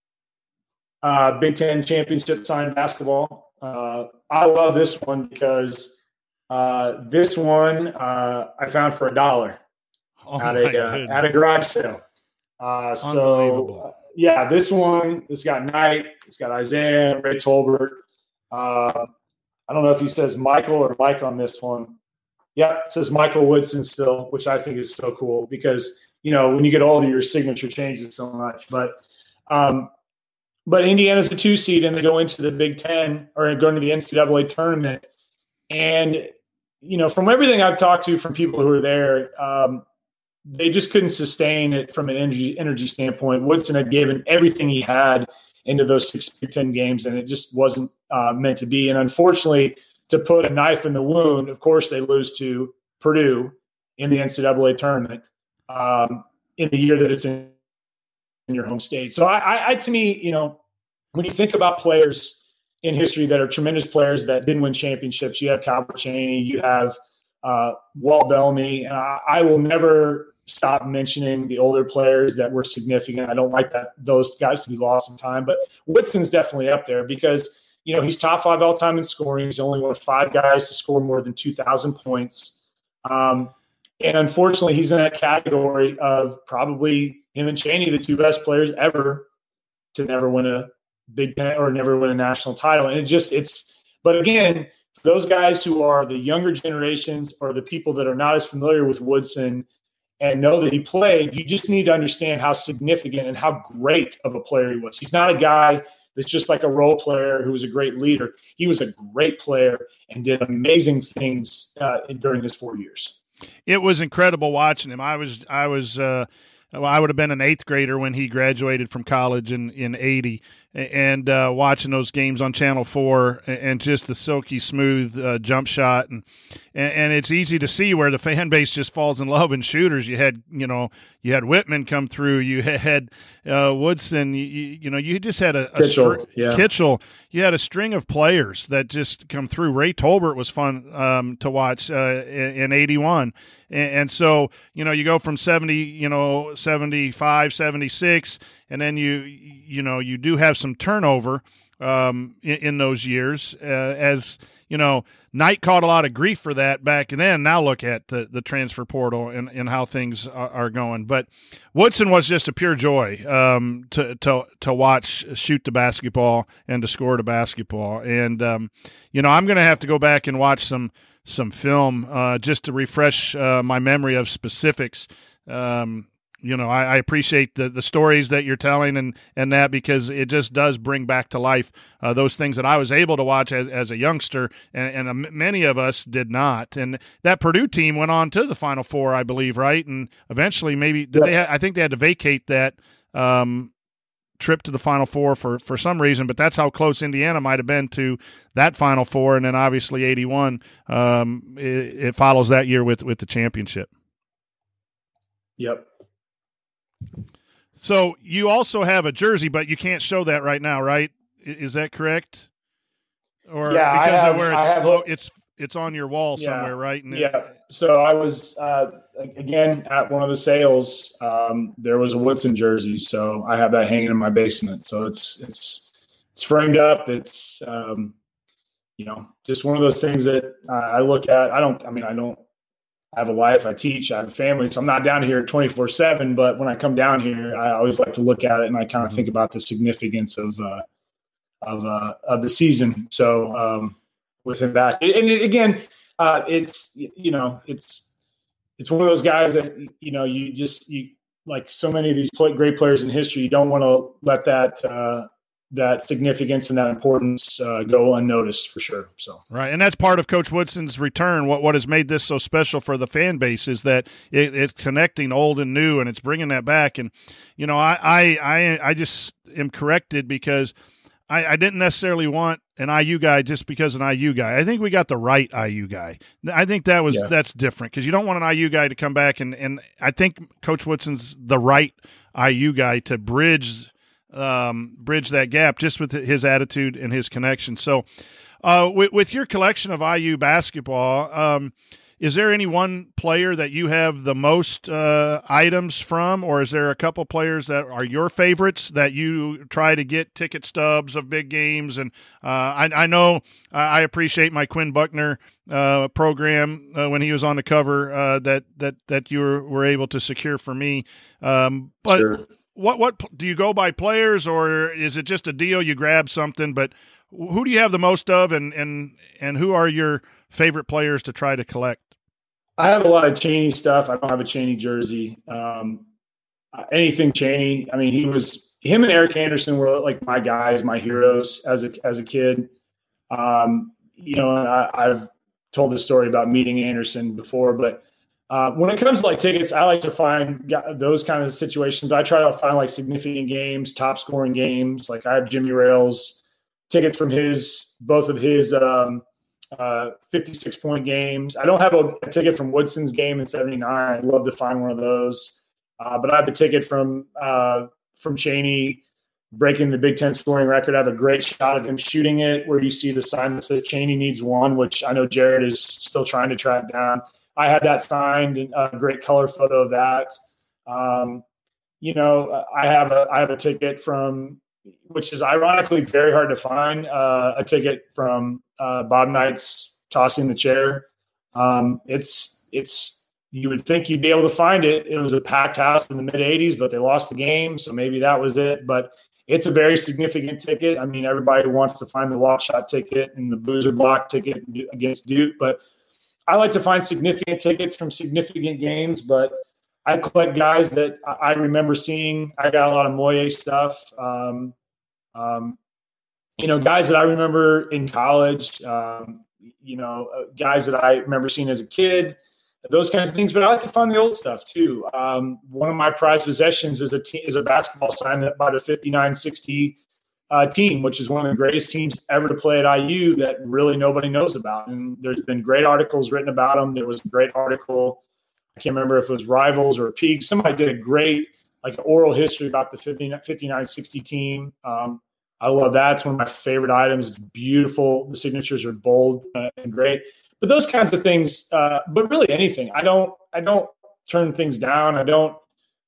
S5: Big Ten championship signed basketball. I love this one because this one I found for $1 at a garage sale. This one, it's got Knight, it's got Isaiah, Ray Tolbert. I don't know if he says Michael or Mike on this one. Yeah, it says Michael Woodson still, which I think is so cool because, when you get older, your signature changes so much. But Indiana's a 2 seed and they go into the Big Ten or going to the NCAA tournament. And, from everything I've talked to from people who are there, they just couldn't sustain it from an energy standpoint. Woodson had given everything he had into those 6 Big Ten games, and it just wasn't meant to be. And unfortunately, to put a knife in the wound, of course, they lose to Purdue in the NCAA tournament. in the year that it's in your home state. So I to me, you know, when you think about players in history that are tremendous players that didn't win championships, you have Calvert Chaney, you have Walt Bellamy. I will never stop mentioning the older players that were significant. I don't like those guys to be lost in time, but Woodson's definitely up there because, you know, he's top 5 all time in scoring. He's only one of 5 guys to score more than 2,000 points. And unfortunately, he's in that category of probably him and Chaney, the 2 best players ever to never win a Big Ten or never win a national title. And but again, for those guys who are the younger generations or the people that are not as familiar with Woodson and know that he played, you just need to understand how significant and how great of a player he was. He's not a guy that's just like a role player who was a great leader. He was a great player and did amazing things during his 4 years.
S1: It was incredible watching him. I would have been an 8th grader when he graduated from college in 80, and watching those games on Channel 4 and just the silky smooth jump shot. And it's easy to see where the fan base just falls in love in shooters. You had Whitman come through. You had Woodson. You just had Kitchell. You had a string of players that just come through. Ray Tolbert was fun to watch in 81. And so, you go from 70, 75, 76, and then you do have some turnover in those years. As Knight caught a lot of grief for that back then. Now look at the transfer portal and how things are going. But Woodson was just a pure joy to watch shoot the basketball and to score the basketball. And I'm going to have to go back and watch some film just to refresh my memory of specifics. I appreciate the stories that you're telling and that, because it just does bring back to life those things that I was able to watch as a youngster, and many of us did not. And that Purdue team went on to the Final Four, I believe, right? And eventually I think they had to vacate that trip to the Final Four for some reason, but that's how close Indiana might have been to that Final Four. And then obviously 81, it follows that year with the championship.
S5: Yep.
S1: So you also have a jersey, but you can't show that right now, right? Is that correct? Or
S5: yeah,
S1: because of where it's on your wall somewhere, right? And
S5: So I was again at one of the sales. There was a Woodson jersey, so I have that hanging in my basement. So it's framed up. It's just one of those things that I look at. I don't have a life. I teach. I have a family, so I'm not down here 24/7. But when I come down here, I always like to look at it and I kind of think about the significance of the season. So within that, and again, it's one of those guys that you like so many of these great players in history. You don't want to let that significance and that importance go unnoticed, for sure. So
S1: right, and that's part of Coach Woodson's return. What has made this so special for the fan base is that it's connecting old and new, and it's bringing that back. And I just am corrected because I didn't necessarily want an IU guy just because an IU guy. I think we got the right IU guy. I think that's different, because you don't want an IU guy to come back, and I think Coach Woodson's the right IU guy to bridge that gap just with his attitude and his connection. So with your collection of IU basketball, is there any one player that you have the most items from, or is there a couple players that are your favorites that you try to get ticket stubs of big games? And I know I appreciate my Quinn Buckner program when he was on the cover that you were able to secure for me. But
S5: sure.
S1: What do you go by players, or is it just a deal you grab something? But who do you have the most of, and who are your favorite players to try to collect?
S5: I have a lot of Chaney stuff. I don't have a Chaney jersey. Anything Chaney. I mean, him and Eric Anderson were like my guys, my heroes as a kid. I've told this story about meeting Anderson before, but when it comes to like tickets, I like to find those kind of situations. I try to find like significant games, top scoring games. Like I have Jimmy Rails tickets from both of his 56-point games. I don't have a ticket from Woodson's game in '79. I'd love to find one of those. But I have a ticket from Chaney breaking the Big Ten scoring record. I have a great shot of him shooting it where you see the sign that says Chaney needs one, which I know Jared is still trying to track down. I have that signed, and a great color photo of that. I have a ticket from, which is ironically very hard to find, a ticket from Bob Knight's tossing the chair. You would think you'd be able to find it. It was a packed house in the mid-'80s, but they lost the game, so maybe that was it. But it's a very significant ticket. I mean, everybody wants to find the walk shot ticket and the boozer block ticket against Duke, but I like to find significant tickets from significant games. But I collect guys that I remember seeing. I got a lot of Moye stuff. Guys that I remember in college. Guys that I remember seeing as a kid. Those kinds of things, but I like to find the old stuff too. One of my prized possessions is a basketball signed by the 59-60 team, which is one of the greatest teams ever to play at IU that really nobody knows about. And there's been great articles written about them. There was a great article, I can't remember if it was Rivals or Peak. Somebody did a great oral history about the 59-60 team. I love that. It's one of my favorite items. It's beautiful. The signatures are bold and great. But those kinds of things, but really anything. I don't turn things down. I don't,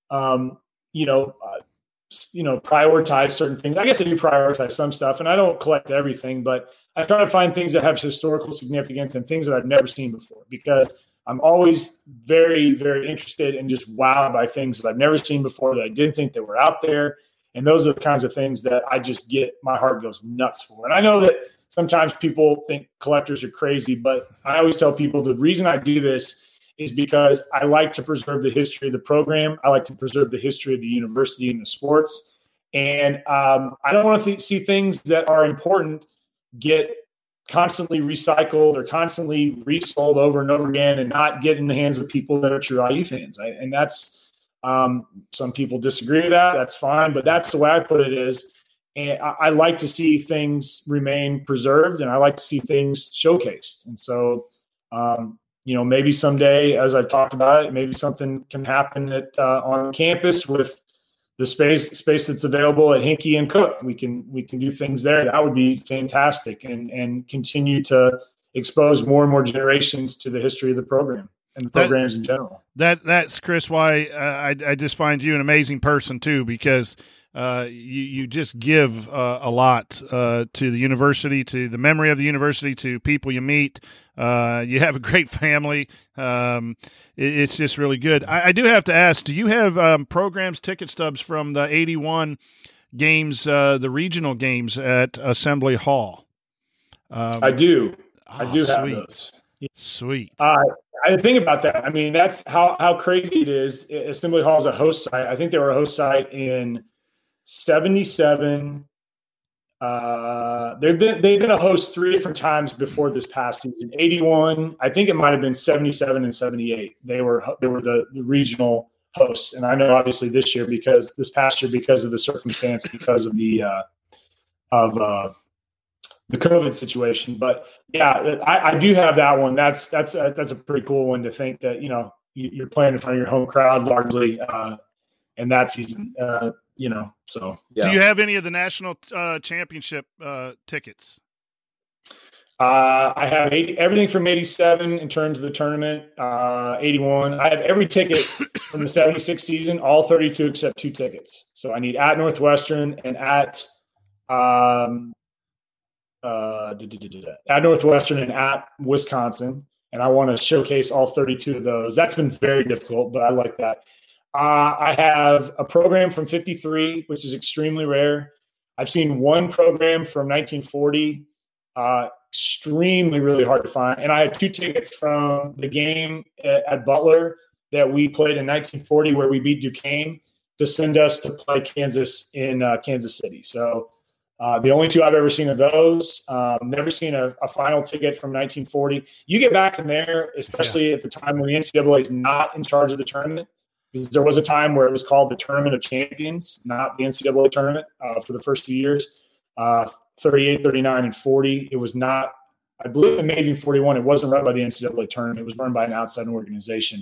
S5: prioritize certain things. I guess I do prioritize some stuff, and I don't collect everything, but I try to find things that have historical significance and things that I've never seen before, because I'm always very, very interested and just wowed by things that I've never seen before that I didn't think that were out there. And those are the kinds of things that I just my heart goes nuts for. And I know that sometimes people think collectors are crazy, but I always tell people the reason I do this is because I like to preserve the history of the program. I like to preserve the history of the university and the sports. And I don't want to see things that are important get constantly recycled or constantly resold over and over again and not get in the hands of people that are true IU fans. And that's some people disagree with that. That's fine. But that's the way I put it is, and I like to see things remain preserved, and I like to see things showcased. And so, maybe someday, as I've talked about it, maybe something can happen on campus with the space that's available at Hinkey and Cook. We can do things there. That would be fantastic, and continue to expose more and more generations to the history of the program and the programs in general.
S1: That's Chris, why I just find you an amazing person too, because you just give a lot to the university, to the memory of the university, to people you meet. You have a great family. It's just really good. I do have to ask, do you have programs, ticket stubs from the 81 games, the regional games at Assembly Hall?
S5: I do. I do have those.
S1: Sweet.
S5: I think about that. I mean, that's how crazy it is. Assembly Hall is a host site. I think they were a host site in 77. They've been a host 3 different times before this past season. 81. I think it might have been 77 and 78. They were the regional hosts. And I know obviously this past year, because of the circumstance, because of the COVID situation. But yeah, I do have that one. That's a pretty cool one to think that, you're playing in front of your home crowd largely in that season. So yeah.
S1: Do you have any of the national championship tickets?
S5: I have everything from 87 in terms of the tournament, 81. I have every ticket from the 76 season, all 32 except 2 tickets. So I need at Northwestern and at Northwestern and at Wisconsin. And I want to showcase all 32 of those. That's been very difficult, but I like that. I have a program from 53, which is extremely rare. I've seen one program from 1940, extremely, really hard to find. And I have 2 tickets from the game at Butler that we played in 1940 where we beat Duquesne to send us to play Kansas in Kansas City. So the only 2 I've ever seen of those. Never seen a final ticket from 1940. You get back in there, especially at the time when the NCAA is not in charge of the tournament. Because there was a time where it was called the Tournament of Champions, not the NCAA tournament for the first 2 years, 38, 39, and 40. It was not I believe in Navy 41, it wasn't run by the NCAA tournament. It was run by an outside organization.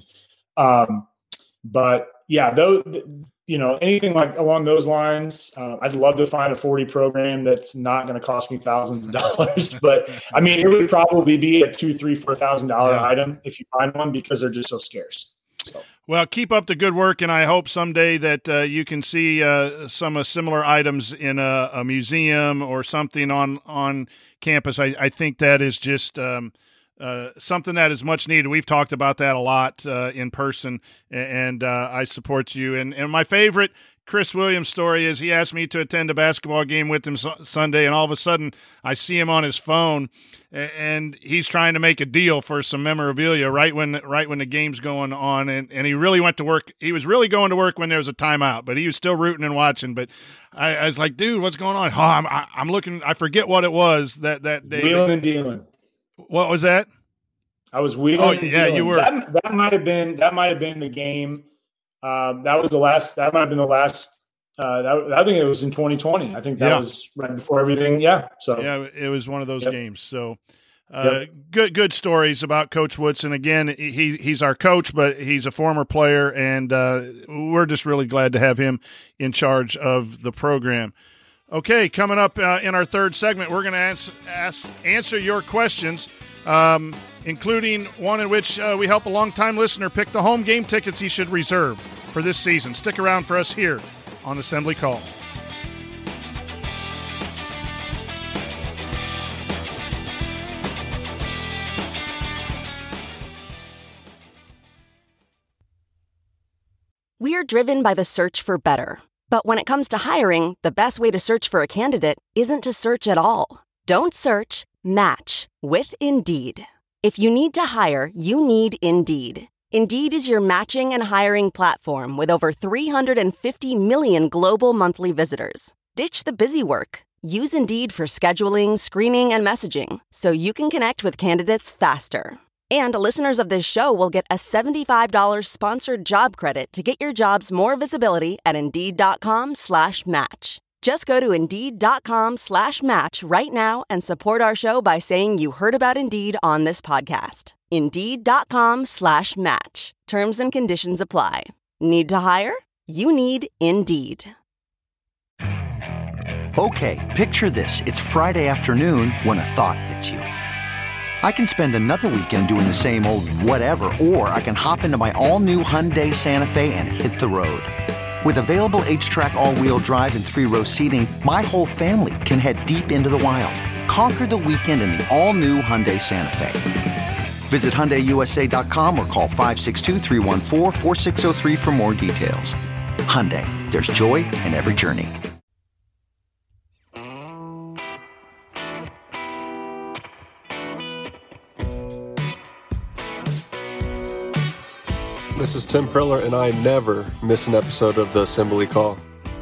S5: But yeah, though, anything like along those lines, I'd love to find a 40 program that's not going to cost me thousands of dollars. But I mean, it would probably be a $2,000, $3,000, $4,000 item if you find one, because they're just so scarce. So.
S1: Well, keep up the good work, and I hope someday that you can see some similar items in a museum or something on campus. I think that is just something that is much needed. We've talked about that a lot in person, and I support you. And my favorite Chris Williams story is he asked me to attend a basketball game with him Sunday, and all of a sudden I see him on his phone, and he's trying to make a deal for some memorabilia right when the game's going on, and he really went to work. He was really going to work when there was a timeout, but he was still rooting and watching. But I was like, dude, what's going on? Oh, I'm looking. I forget what it was that day.
S5: Wheeling and dealing.
S1: What was that?
S5: I was wheeling.
S1: Oh, yeah, you were.
S5: That might have been the game. That was the last. That might have been the last. I think it was in 2020. I think that was right before everything. Yeah. So
S1: yeah, it was one of those games. So good stories about Coach Woodson. Again, he's our coach, but he's a former player, and we're just really glad to have him in charge of the program. Okay, coming up in our third segment, we're going to answer your questions, including one in which we help a longtime listener pick the home game tickets he should reserve for this season. Stick around for us here on Assembly Call.
S8: We are driven by the search for better. But when it comes to hiring, the best way to search for a candidate isn't to search at all. Don't search, match with Indeed. If you need to hire, you need Indeed. Indeed is your matching and hiring platform with over 350 million global monthly visitors. Ditch the busy work. Use Indeed for scheduling, screening, and messaging so you can connect with candidates faster. And listeners of this show will get a $75 sponsored job credit to get your jobs more visibility at Indeed.com/match. Just go to Indeed.com/match right now and support our show by saying you heard about Indeed on this podcast. Indeed.com/match. Terms and conditions apply. Need to hire? You need Indeed.
S9: Okay, picture this. It's Friday afternoon when a thought hits you. I can spend another weekend doing the same old whatever, or I can hop into my all-new Hyundai Santa Fe and hit the road. With available H-Track all-wheel drive and 3-row seating, my whole family can head deep into the wild. Conquer the weekend in the all-new Hyundai Santa Fe. Visit HyundaiUSA.com or call 562-314-4603 for more details. Hyundai, there's joy in every journey.
S10: This is Tim Priller, and I never miss an episode of the Assembly Call.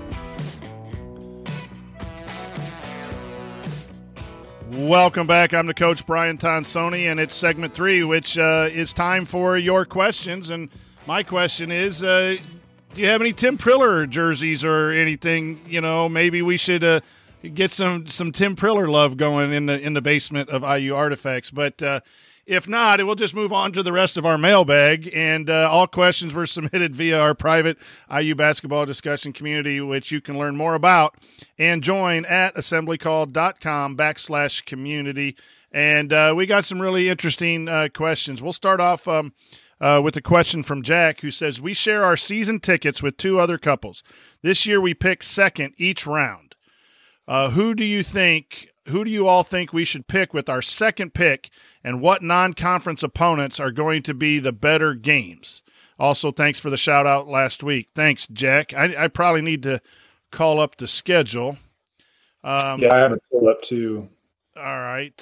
S1: Welcome back. I'm the coach, Brian Tonsoni, and it's segment 3, which is time for your questions. And my question is, do you have any Tim Priller jerseys or anything? You know, maybe we should get some Tim Priller love going in the basement of IU Artifacts. But if not, we'll just move on to the rest of our mailbag. And all questions were submitted via our private IU basketball discussion community, which you can learn more about and join at assemblycall.com/community. And we got some really interesting questions. We'll start off with a question from Jack, who says, we share our season tickets with 2 other couples. This year we pick second each round. Who do you all think we should pick with our second pick, and what non-conference opponents are going to be the better games? Also, thanks for the shout-out last week. Thanks, Jack. I probably need to call up the schedule.
S5: Yeah, I have it pulled up too.
S1: All right.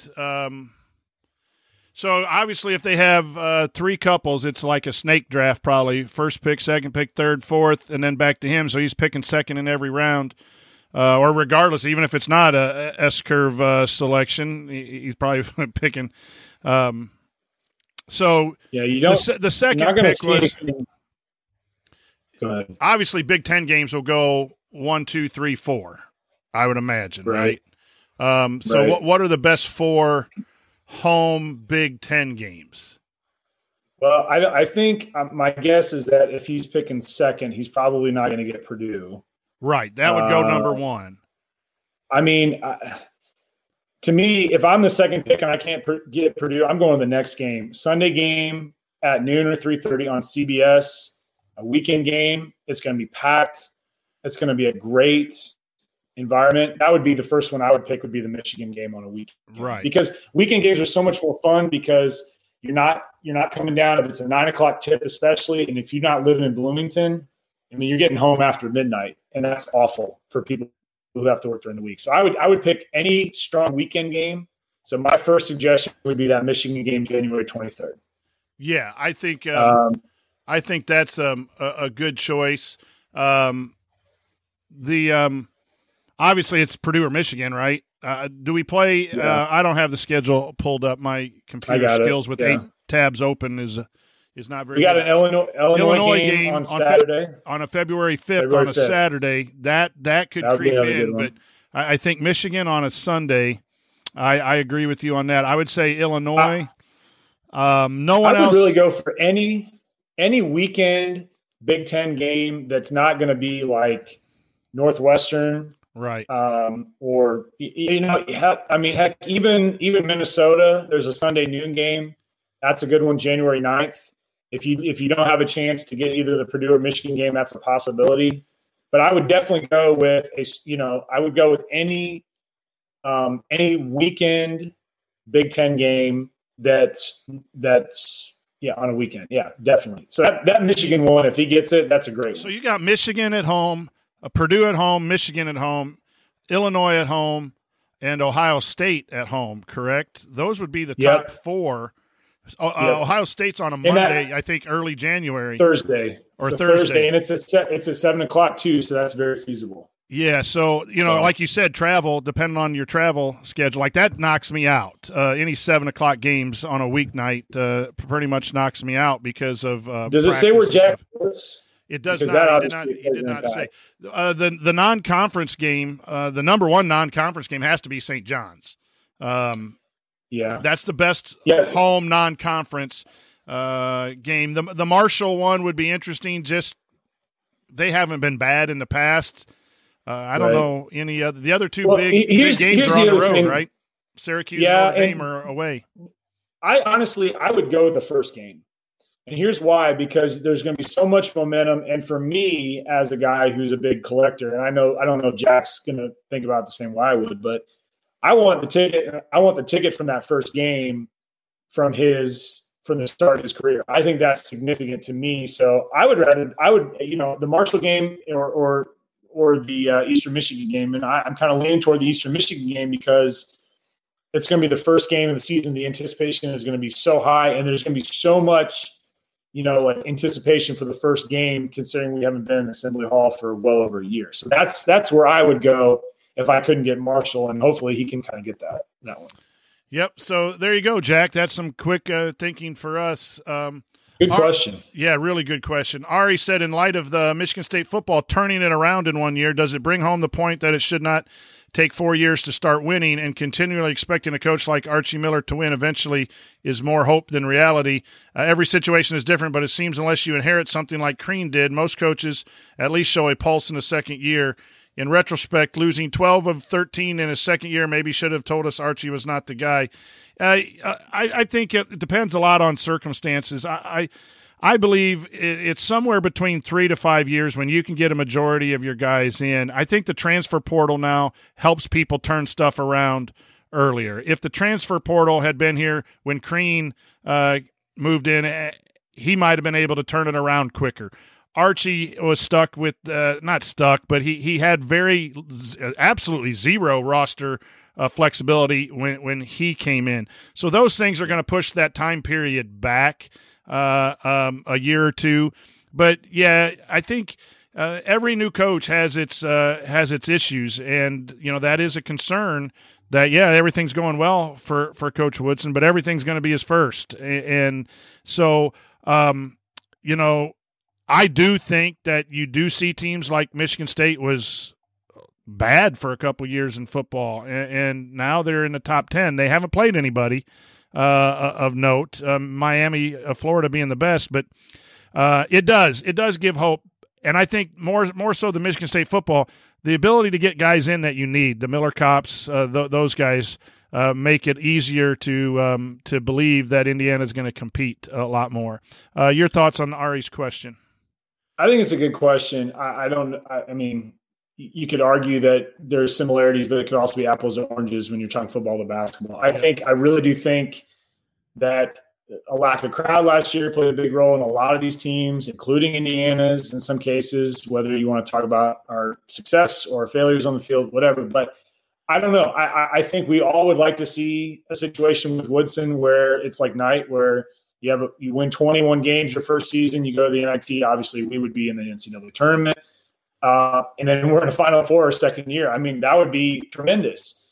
S1: So, obviously, if they have 3 couples, it's like a snake draft probably. First pick, second pick, third, fourth, and then back to him. So he's picking second in every round. Or regardless, even if it's not a S-curve selection, he's probably picking. So
S5: yeah, you don't.
S1: The second pick was
S5: go ahead.
S1: Obviously Big Ten games will go 1, 2, 3, 4. I would imagine, right? So
S5: right.
S1: what are the best 4 home Big Ten games?
S5: Well, I think my guess is that if he's picking second, he's probably not going to get Purdue.
S1: Right. That would go number one.
S5: I mean, to me, if I'm the second pick and I can't get Purdue, I'm going to the next game. Sunday game at noon or 3:30 on CBS, a weekend game. It's going to be packed. It's going to be a great environment. That would be the first one I would pick, would be the Michigan game on a weekend.
S1: Right.
S5: Because weekend games are so much more fun because you're not coming down if it's a 9:00 tip, especially. And if you're not living in Bloomington, I mean, you're getting home after midnight, and that's awful for people who have to work during the week. So I would pick any strong weekend game. So my first suggestion would be that Michigan game, January 23rd.
S1: Yeah, I think that's a good choice. Obviously it's Purdue or Michigan, right? Do we play?
S5: Yeah.
S1: I don't have the schedule pulled up. My computer skills with 8 tabs open is not very.
S5: We got
S1: good.
S5: an Illinois game on Saturday
S1: on a February 5th on a Saturday. That could creep in, but I think Michigan on a Sunday. I agree with you on that. I would say Illinois. No one else.
S5: I would really go for any weekend Big Ten game that's not going to be like Northwestern.
S1: Right.
S5: Or, heck, even Minnesota, there's a Sunday noon game. That's a good one, January 9th. If you don't have a chance to get either the Purdue or Michigan game, that's a possibility. But I would definitely go with any weekend Big Ten game that's on a weekend. Yeah, definitely. So that Michigan one, if he gets it, that's a great one.
S1: So you got Michigan at home, Purdue at home, Michigan at home, Illinois at home, and Ohio State at home, correct? Those would be the top four. Ohio State's on a Monday, I think early January.
S5: Thursday.
S1: Thursday.
S5: And it's at 7:00 too, so that's very feasible.
S1: Yeah, so, like you said, travel, depending on your travel schedule, like that knocks me out. Any 7:00 games on a weeknight pretty much knocks me out because of
S5: Does it say where Jack is?
S1: It does not. He did not say. The non-conference game, the number one non-conference game has to be St. John's.
S5: Yeah.
S1: That's the best home non-conference game. The Marshall one would be interesting. Just they haven't been bad in the past. I don't know any other. The other two big games are on the road, right? Syracuse and Notre Dame are away.
S5: I would go with the first game. And here's why, because there's going to be so much momentum. And for me, as a guy who's a big collector, and I don't know if Jack's going to think about it the same way I would, but I want the ticket. I want the ticket from that first game from the start of his career. I think that's significant to me. So I would the Marshall game or the Eastern Michigan game. And I'm kind of leaning toward the Eastern Michigan game because it's going to be the first game of the season. The anticipation is going to be so high, and there's going to be so much, anticipation for the first game, considering we haven't been in Assembly Hall for well over a year. So that's where I would go if I couldn't get Marshall, and hopefully he can kind of get that one.
S1: Yep. So there you go, Jack. That's some quick thinking for us.
S5: Good question.
S1: Yeah, really good question. Ari said, in light of the Michigan State football turning it around in 1 year, does it bring home the point that it should not take 4 years to start winning, and continually expecting a coach like Archie Miller to win eventually is more hope than reality? Every situation is different, but it seems unless you inherit something like Crean did, most coaches at least show a pulse in the second year. In retrospect, losing 12 of 13 in his second year maybe should have told us Archie was not the guy. I think it depends a lot on circumstances. I believe it's somewhere between 3 to 5 years when you can get a majority of your guys in. I think the transfer portal now helps people turn stuff around earlier. If the transfer portal had been here when Crean moved in, he might have been able to turn it around quicker. Archie was stuck with not stuck, but he had absolutely zero roster flexibility when he came in. So those things are going to push that time period back a year or two. But yeah, I think every new coach has its issues, and that is a concern. That everything's going well for Coach Woodson, but everything's going to be his first, and so I do think that you do see teams like Michigan State was bad for a couple years in football, and now they're in the top 10. They haven't played anybody, of note. Miami, Florida being the best, but it does give hope. And I think more so than Michigan State football, the ability to get guys in that you need, the Miller Kopps, those guys make it easier to believe that Indiana is going to compete a lot more. Your thoughts on Ari's question?
S5: I think it's a good question. I mean, you could argue that there's similarities, but it could also be apples and oranges when you're talking football to basketball. I really do think that a lack of crowd last year played a big role in a lot of these teams, including Indiana's in some cases, whether you want to talk about our success or failures on the field, whatever. But I don't know. I think we all would like to see a situation with Woodson where it's like Knight, where you win 21 games your first season, you go to the NIT. Obviously, we would be in the NCAA tournament. And then we're in the Final Four our second year. I mean, that would be tremendous.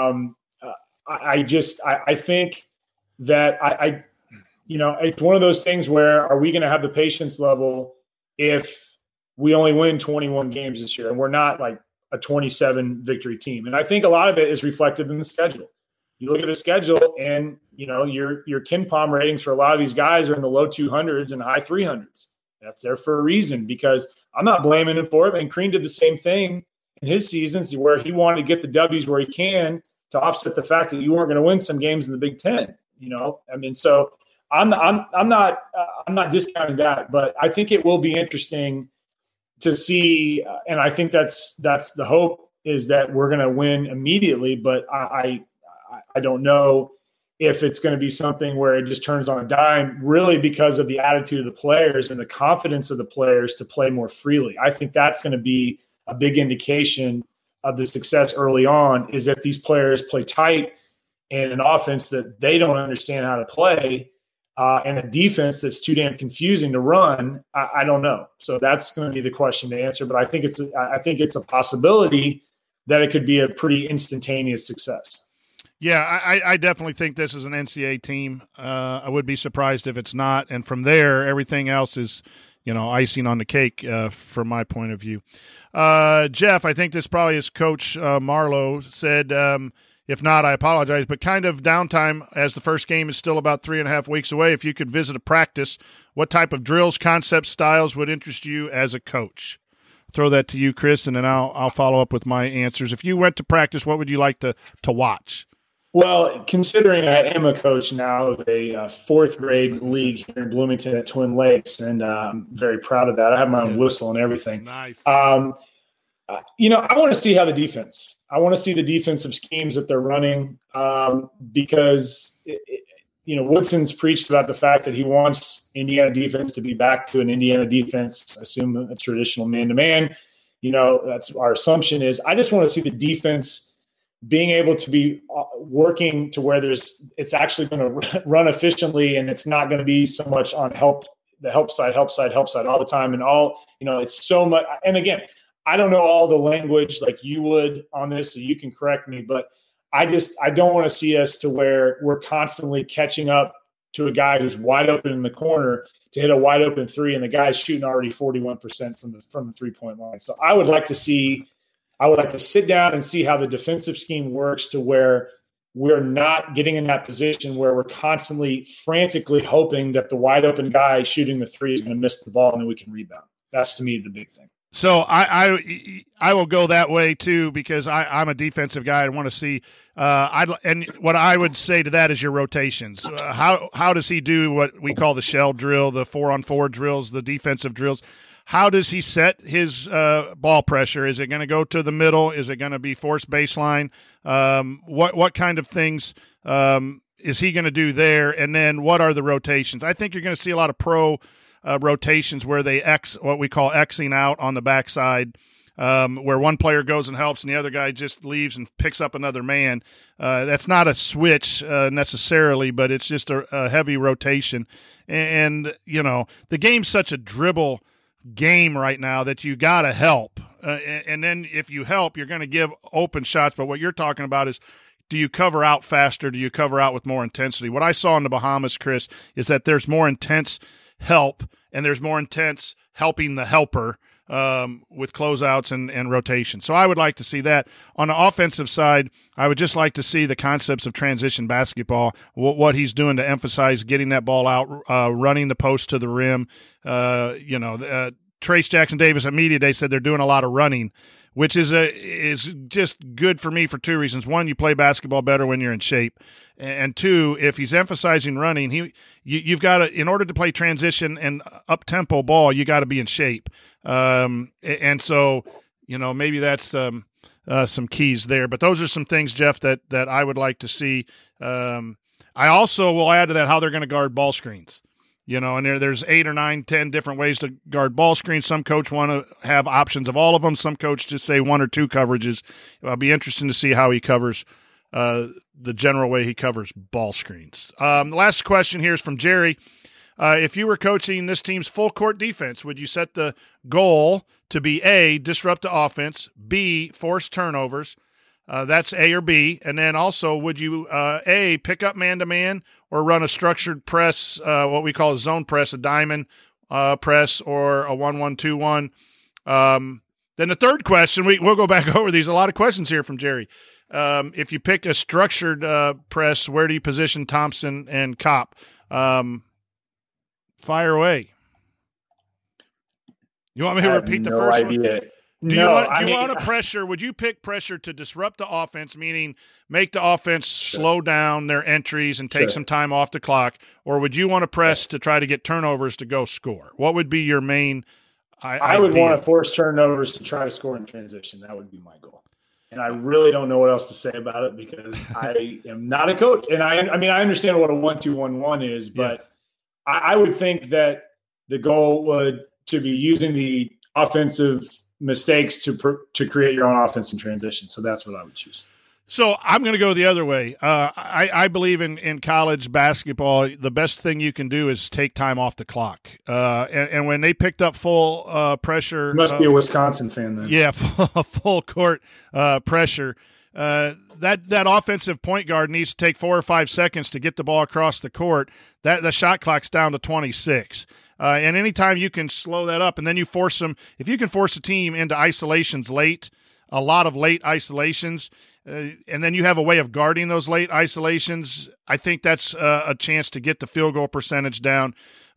S5: I think that it's one of those things where, are we going to have the patience level if we only win 21 games this year and we're not like a 27 victory team? And I think a lot of it is reflected in the schedule. You look at the schedule and, your KenPom ratings for a lot of these guys are in the low 200s and high 300s. That's there for a reason, because I'm not blaming him for it. And Crean did the same thing in his seasons where he wanted to get the W's where he can to offset the fact that you weren't going to win some games in the Big Ten. So I'm not discounting that, but I think it will be interesting to see. And I think that's the hope, is that we're going to win immediately. But I don't know if it's going to be something where it just turns on a dime, really, because of the attitude of the players and the confidence of the players to play more freely. I think that's going to be a big indication of the success early on, is that these players play tight and an offense that they don't understand how to play, and a defense that's too damn confusing to run. I don't know. So that's going to be the question to answer. But I think it's a possibility that it could be a pretty instantaneous success.
S1: Yeah, I definitely think this is an NCAA team. I would be surprised if it's not. And from there, everything else is, icing on the cake from my point of view. Jeff, I think this probably is Coach Marlowe said, if not, I apologize, but kind of downtime as the first game is still about 3.5 weeks away. If you could visit a practice, what type of drills, concepts, styles would interest you as a coach? Throw that to you, Chris, and then I'll follow up with my answers. If you went to practice, what would you like to watch?
S5: Well, considering I am a coach now of a fourth grade league here in Bloomington at Twin Lakes, and I'm very proud of that. I have my own whistle and everything.
S1: Nice.
S5: I want to see how the defense. I want to see the defensive schemes that they're running, because Woodson's preached about the fact that he wants Indiana defense to be back to an Indiana defense. I assume a traditional man-to-man. That's our assumption. Is I just want to see the defense being able to be working to where it's actually going to run efficiently, and it's not going to be so much on the help side all the time. And it's so much. And again, I don't know all the language like you would on this, so you can correct me, but I don't want to see us to where we're constantly catching up to a guy who's wide open in the corner to hit a wide open three, and the guy's shooting already 41% from the 3-point line. So I would like to sit down and see how the defensive scheme works to where we're not getting in that position where we're constantly frantically hoping that the wide open guy shooting the three is going to miss the ball and then we can rebound. That's, to me, the big thing.
S1: So I will go that way too, because I'm a defensive guy. I want to see and what I would say to that is your rotations. How does he do what we call the shell drill, the 4-on-4 drills, the defensive drills? How does he set his ball pressure? Is it going to go to the middle? Is it going to be forced baseline? What kind of things is he going to do there? And then what are the rotations? I think you're going to see a lot of pro rotations where they what we call Xing out on the backside, where one player goes and helps and the other guy just leaves and picks up another man. That's not a switch necessarily, but it's just a heavy rotation. And the game's such a dribble game right now that you got to help. And then if you help, you're going to give open shots. But what you're talking about is, do you cover out faster? Do you cover out with more intensity? What I saw in the Bahamas, Chris, is that there's more intense help and there's more intense helping the helper with closeouts and rotation. So I would like to see that. On the offensive side, I would just like to see the concepts of transition basketball, what he's doing to emphasize getting that ball out, running the post to the rim. Trace Jackson Davis at Media Day said they're doing a lot of running, which is just good for me for two reasons. One, you play basketball better when you're in shape. And two, if he's emphasizing running, you've got to, in order to play transition and up-tempo ball, you got to be in shape. And so, maybe that's some keys there. But those are some things, Jeff, that I would like to see. I also will add to that how they're going to guard ball screens. And there's 8 or 9, 10 different ways to guard ball screens. Some coach want to have options of all of them. Some coach just say 1 or 2 coverages. It'll be interesting to see how he covers the general way he covers ball screens. The last question here is from Jerry. If you were coaching this team's full court defense, would you set the goal to be A, disrupt the offense, B, force turnovers? That's A or B. And then also, would you, A, pick up man-to-man or run a structured press, what we call a zone press, a diamond press, or a 1-1-2-1? Then the third question, we'll go back over these. A lot of questions here from Jerry. If you pick a structured press, where do you position Thompson and Kopp? Fire away. You want me to repeat the first one? Do you want a pressure? Would you pick pressure to disrupt the offense, meaning make the offense slow down their entries and take some time off the clock, or would you want to press to try to get turnovers to go score? What would be your main
S5: I would want to force turnovers to try to score in transition. That would be my goal. And I really don't know what else to say about it because I am not a coach. And I understand what a 1-2-1-1 is, but I would think that the goal would to be using the offensive mistakes to create your own offense in transition. So that's what I would choose.
S1: So I'm going to go the other way. I believe in college basketball, the best thing you can do is take time off the clock. And when they picked up full pressure,
S5: you must be a Wisconsin fan then.
S1: Yeah, full court pressure. That offensive point guard needs to take 4 or 5 seconds to get the ball across the court. The shot clock's down to 26. And anytime you can slow that up, and then you force them, if you can force a team into isolations late, a lot of late isolations, and then you have a way of guarding those late isolations, I think that's a chance to get the field goal percentage down.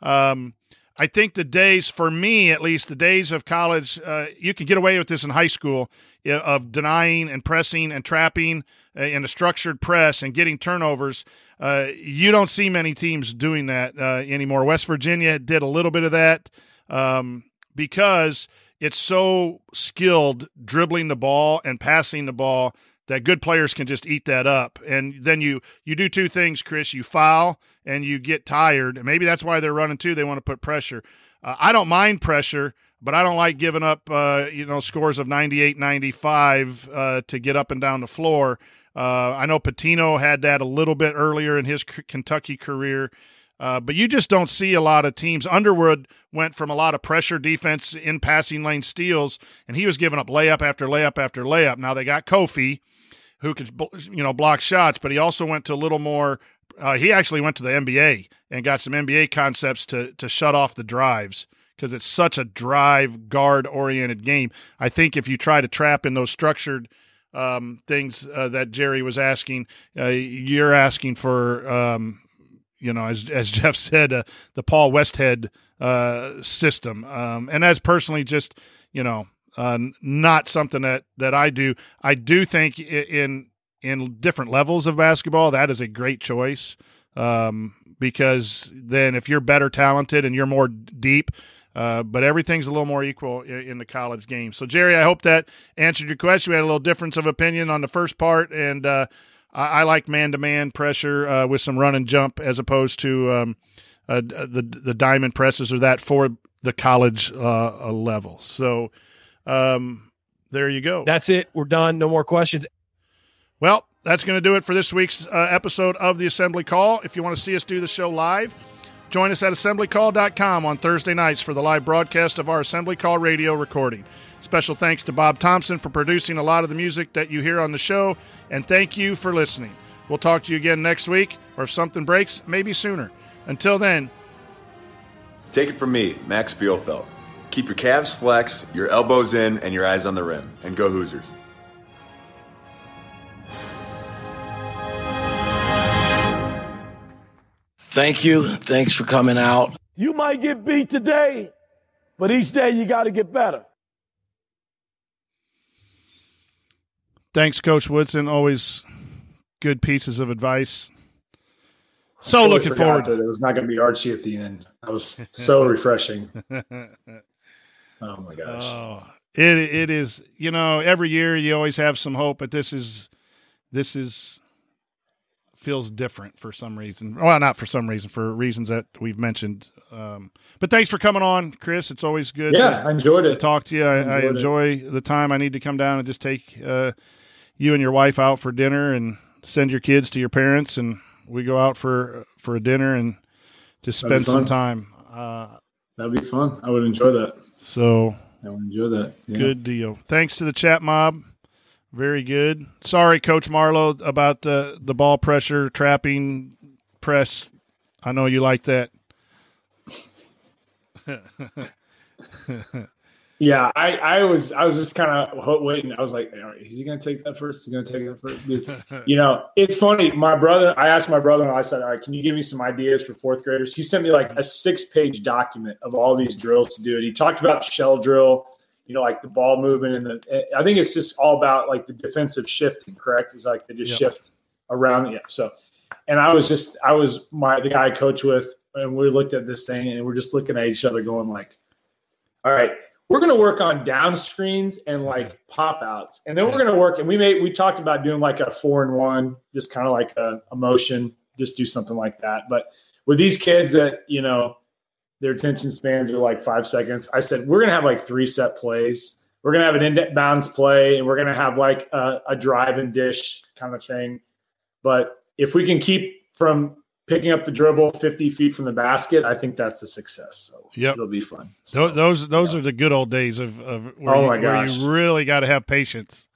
S1: I think the days, for me at least, the days of college, you can get away with this in high school, of denying and pressing and trapping in a structured press and getting turnovers. You don't see many teams doing that anymore. West Virginia did a little bit of that because it's so skilled dribbling the ball and passing the ball that good players can just eat that up. And then you do two things, Chris. You foul and you get tired. And maybe that's why they're running too. They want to put pressure. I don't mind pressure, but I don't like giving up scores of 98, 95 to get up and down the floor. I know Patino had that a little bit earlier in his Kentucky career. But you just don't see a lot of teams. Underwood went from a lot of pressure defense in passing lane steals, and he was giving up layup after layup after layup. Now they got Kofi, who could block shots, but he also went to a little more. He actually went to the NBA and got some NBA concepts to shut off the drives because it's such a drive guard oriented game. I think if you try to trap in those structured things that Jerry was asking, you're asking for. As Jeff said, the Paul Westhead system. And that's personally just, not something that I do. I do think in different levels of basketball, that is a great choice because then if you're better talented and you're more deep, but everything's a little more equal in the college game. So, Jerry, I hope that answered your question. We had a little difference of opinion on the first part, and I like man-to-man pressure with some run and jump as opposed to the diamond presses or that for the college level. So there you go.
S11: That's it. We're done. No more questions.
S1: Well, that's going to do it for this week's episode of the Assembly Call. If you want to see us do the show live, join us at assemblycall.com on Thursday nights for the live broadcast of our Assembly Call radio recording. Special thanks to Bob Thompson for producing a lot of the music that you hear on the show, and thank you for listening. We'll talk to you again next week, or if something breaks, maybe sooner. Until then,
S12: take it from me, Max Bielfeldt. Keep your calves flexed, your elbows in, and your eyes on the rim. And go Hoosiers.
S13: Thank you. Thanks for coming out.
S14: You might get beat today, but each day you got to get better.
S1: Thanks, Coach Woodson. Always good pieces of advice. So
S5: totally
S1: looking forward.
S5: That it was not going to be Archie at the end. That was so refreshing. Oh my gosh.
S1: Oh, it is. You know, every year you always have some hope, but this is feels different for some reason. Well, not for some reason, for reasons that we've mentioned. But thanks for coming on, Chris. It's always good.
S5: I enjoyed it.
S1: To talk to you. I enjoy the time. I need to come down and just take you and your wife out for dinner and send your kids to your parents, and we go out for a dinner and just spend some time.
S5: That'd be fun. I would enjoy that.
S1: So
S5: I would enjoy that. Yeah.
S1: Good deal. Thanks to the chat mob. Very good. Sorry, Coach Marlowe, about the ball pressure trapping press. I know you like that.
S5: Yeah, I was just kind of waiting. I was like, all right, is he going to take that first? Is he going to take that first? You know, it's funny. I asked my brother, and I said, all right, can you give me some ideas for fourth graders? He sent me like a 6-page document of all these drills to do. And he talked about shell drill, you know, like the ball movement. I think it's just all about like the defensive shifting, correct? It's like they just shift around. Yeah. So, and the guy I coach with, and we looked at this thing, and we're just looking at each other going like, all right, we're going to work on down screens and like pop outs. And then we're going to work, and we talked about doing like a 4-and-1, just kind of like a motion, just do something like that. But with these kids that, you know, their attention spans are like 5 seconds, I said, we're going to have like 3 set plays. We're going to have an inbounds play, and we're going to have like a drive and dish kind of thing. But if we can keep from picking up the dribble 50 feet from the basket, I think that's a success. So it'll be fun.
S1: So, those are the good old days of where you really got to have patience.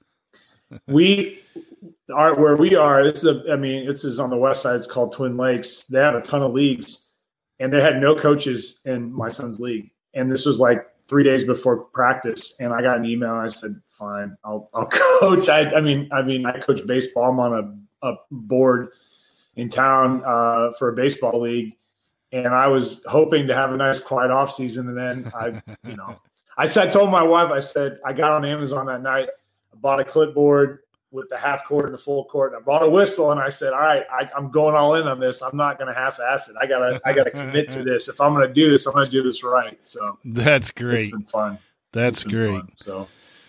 S5: We are where we are. This is on the west side. It's called Twin Lakes. They have a ton of leagues, and they had no coaches in my son's league. And this was like 3 days before practice, and I got an email. And I said, "Fine, I'll coach." I coach baseball. I'm on a board in town for a baseball league, and I was hoping to have a nice quiet off season. And then I told my wife, I said, I got on Amazon that night, I bought a clipboard with the half court and the full court, and I bought a whistle, and I said, all right, I'm going all in on this. I'm not going to half-ass it. I gotta commit to this. If I'm going to do this, I'm going to do this right. So
S1: that's great.
S5: It's been fun.
S1: That's great.
S5: Fun, so.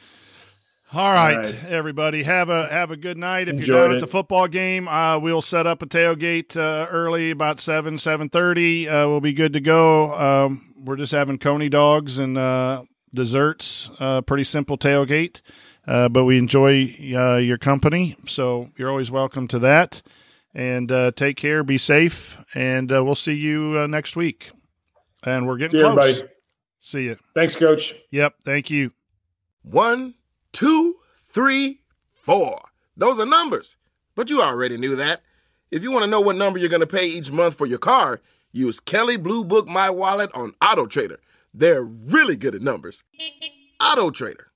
S1: All right, everybody, have a good night. If you're down at the football game, we'll set up a tailgate early, about 7:30. We'll be good to go. We're just having coney dogs and desserts. Pretty simple tailgate, but we enjoy your company, so you're always welcome to that. And take care, be safe, and we'll see you next week. And we're getting close. Everybody. See you.
S5: Thanks, Coach.
S1: Yep, thank you.
S15: 1, 2, 3, 4. Those are numbers, but you already knew that. If you want to know what number you're going to pay each month for your car, use Kelley Blue Book My Wallet on AutoTrader. They're really good at numbers. AutoTrader.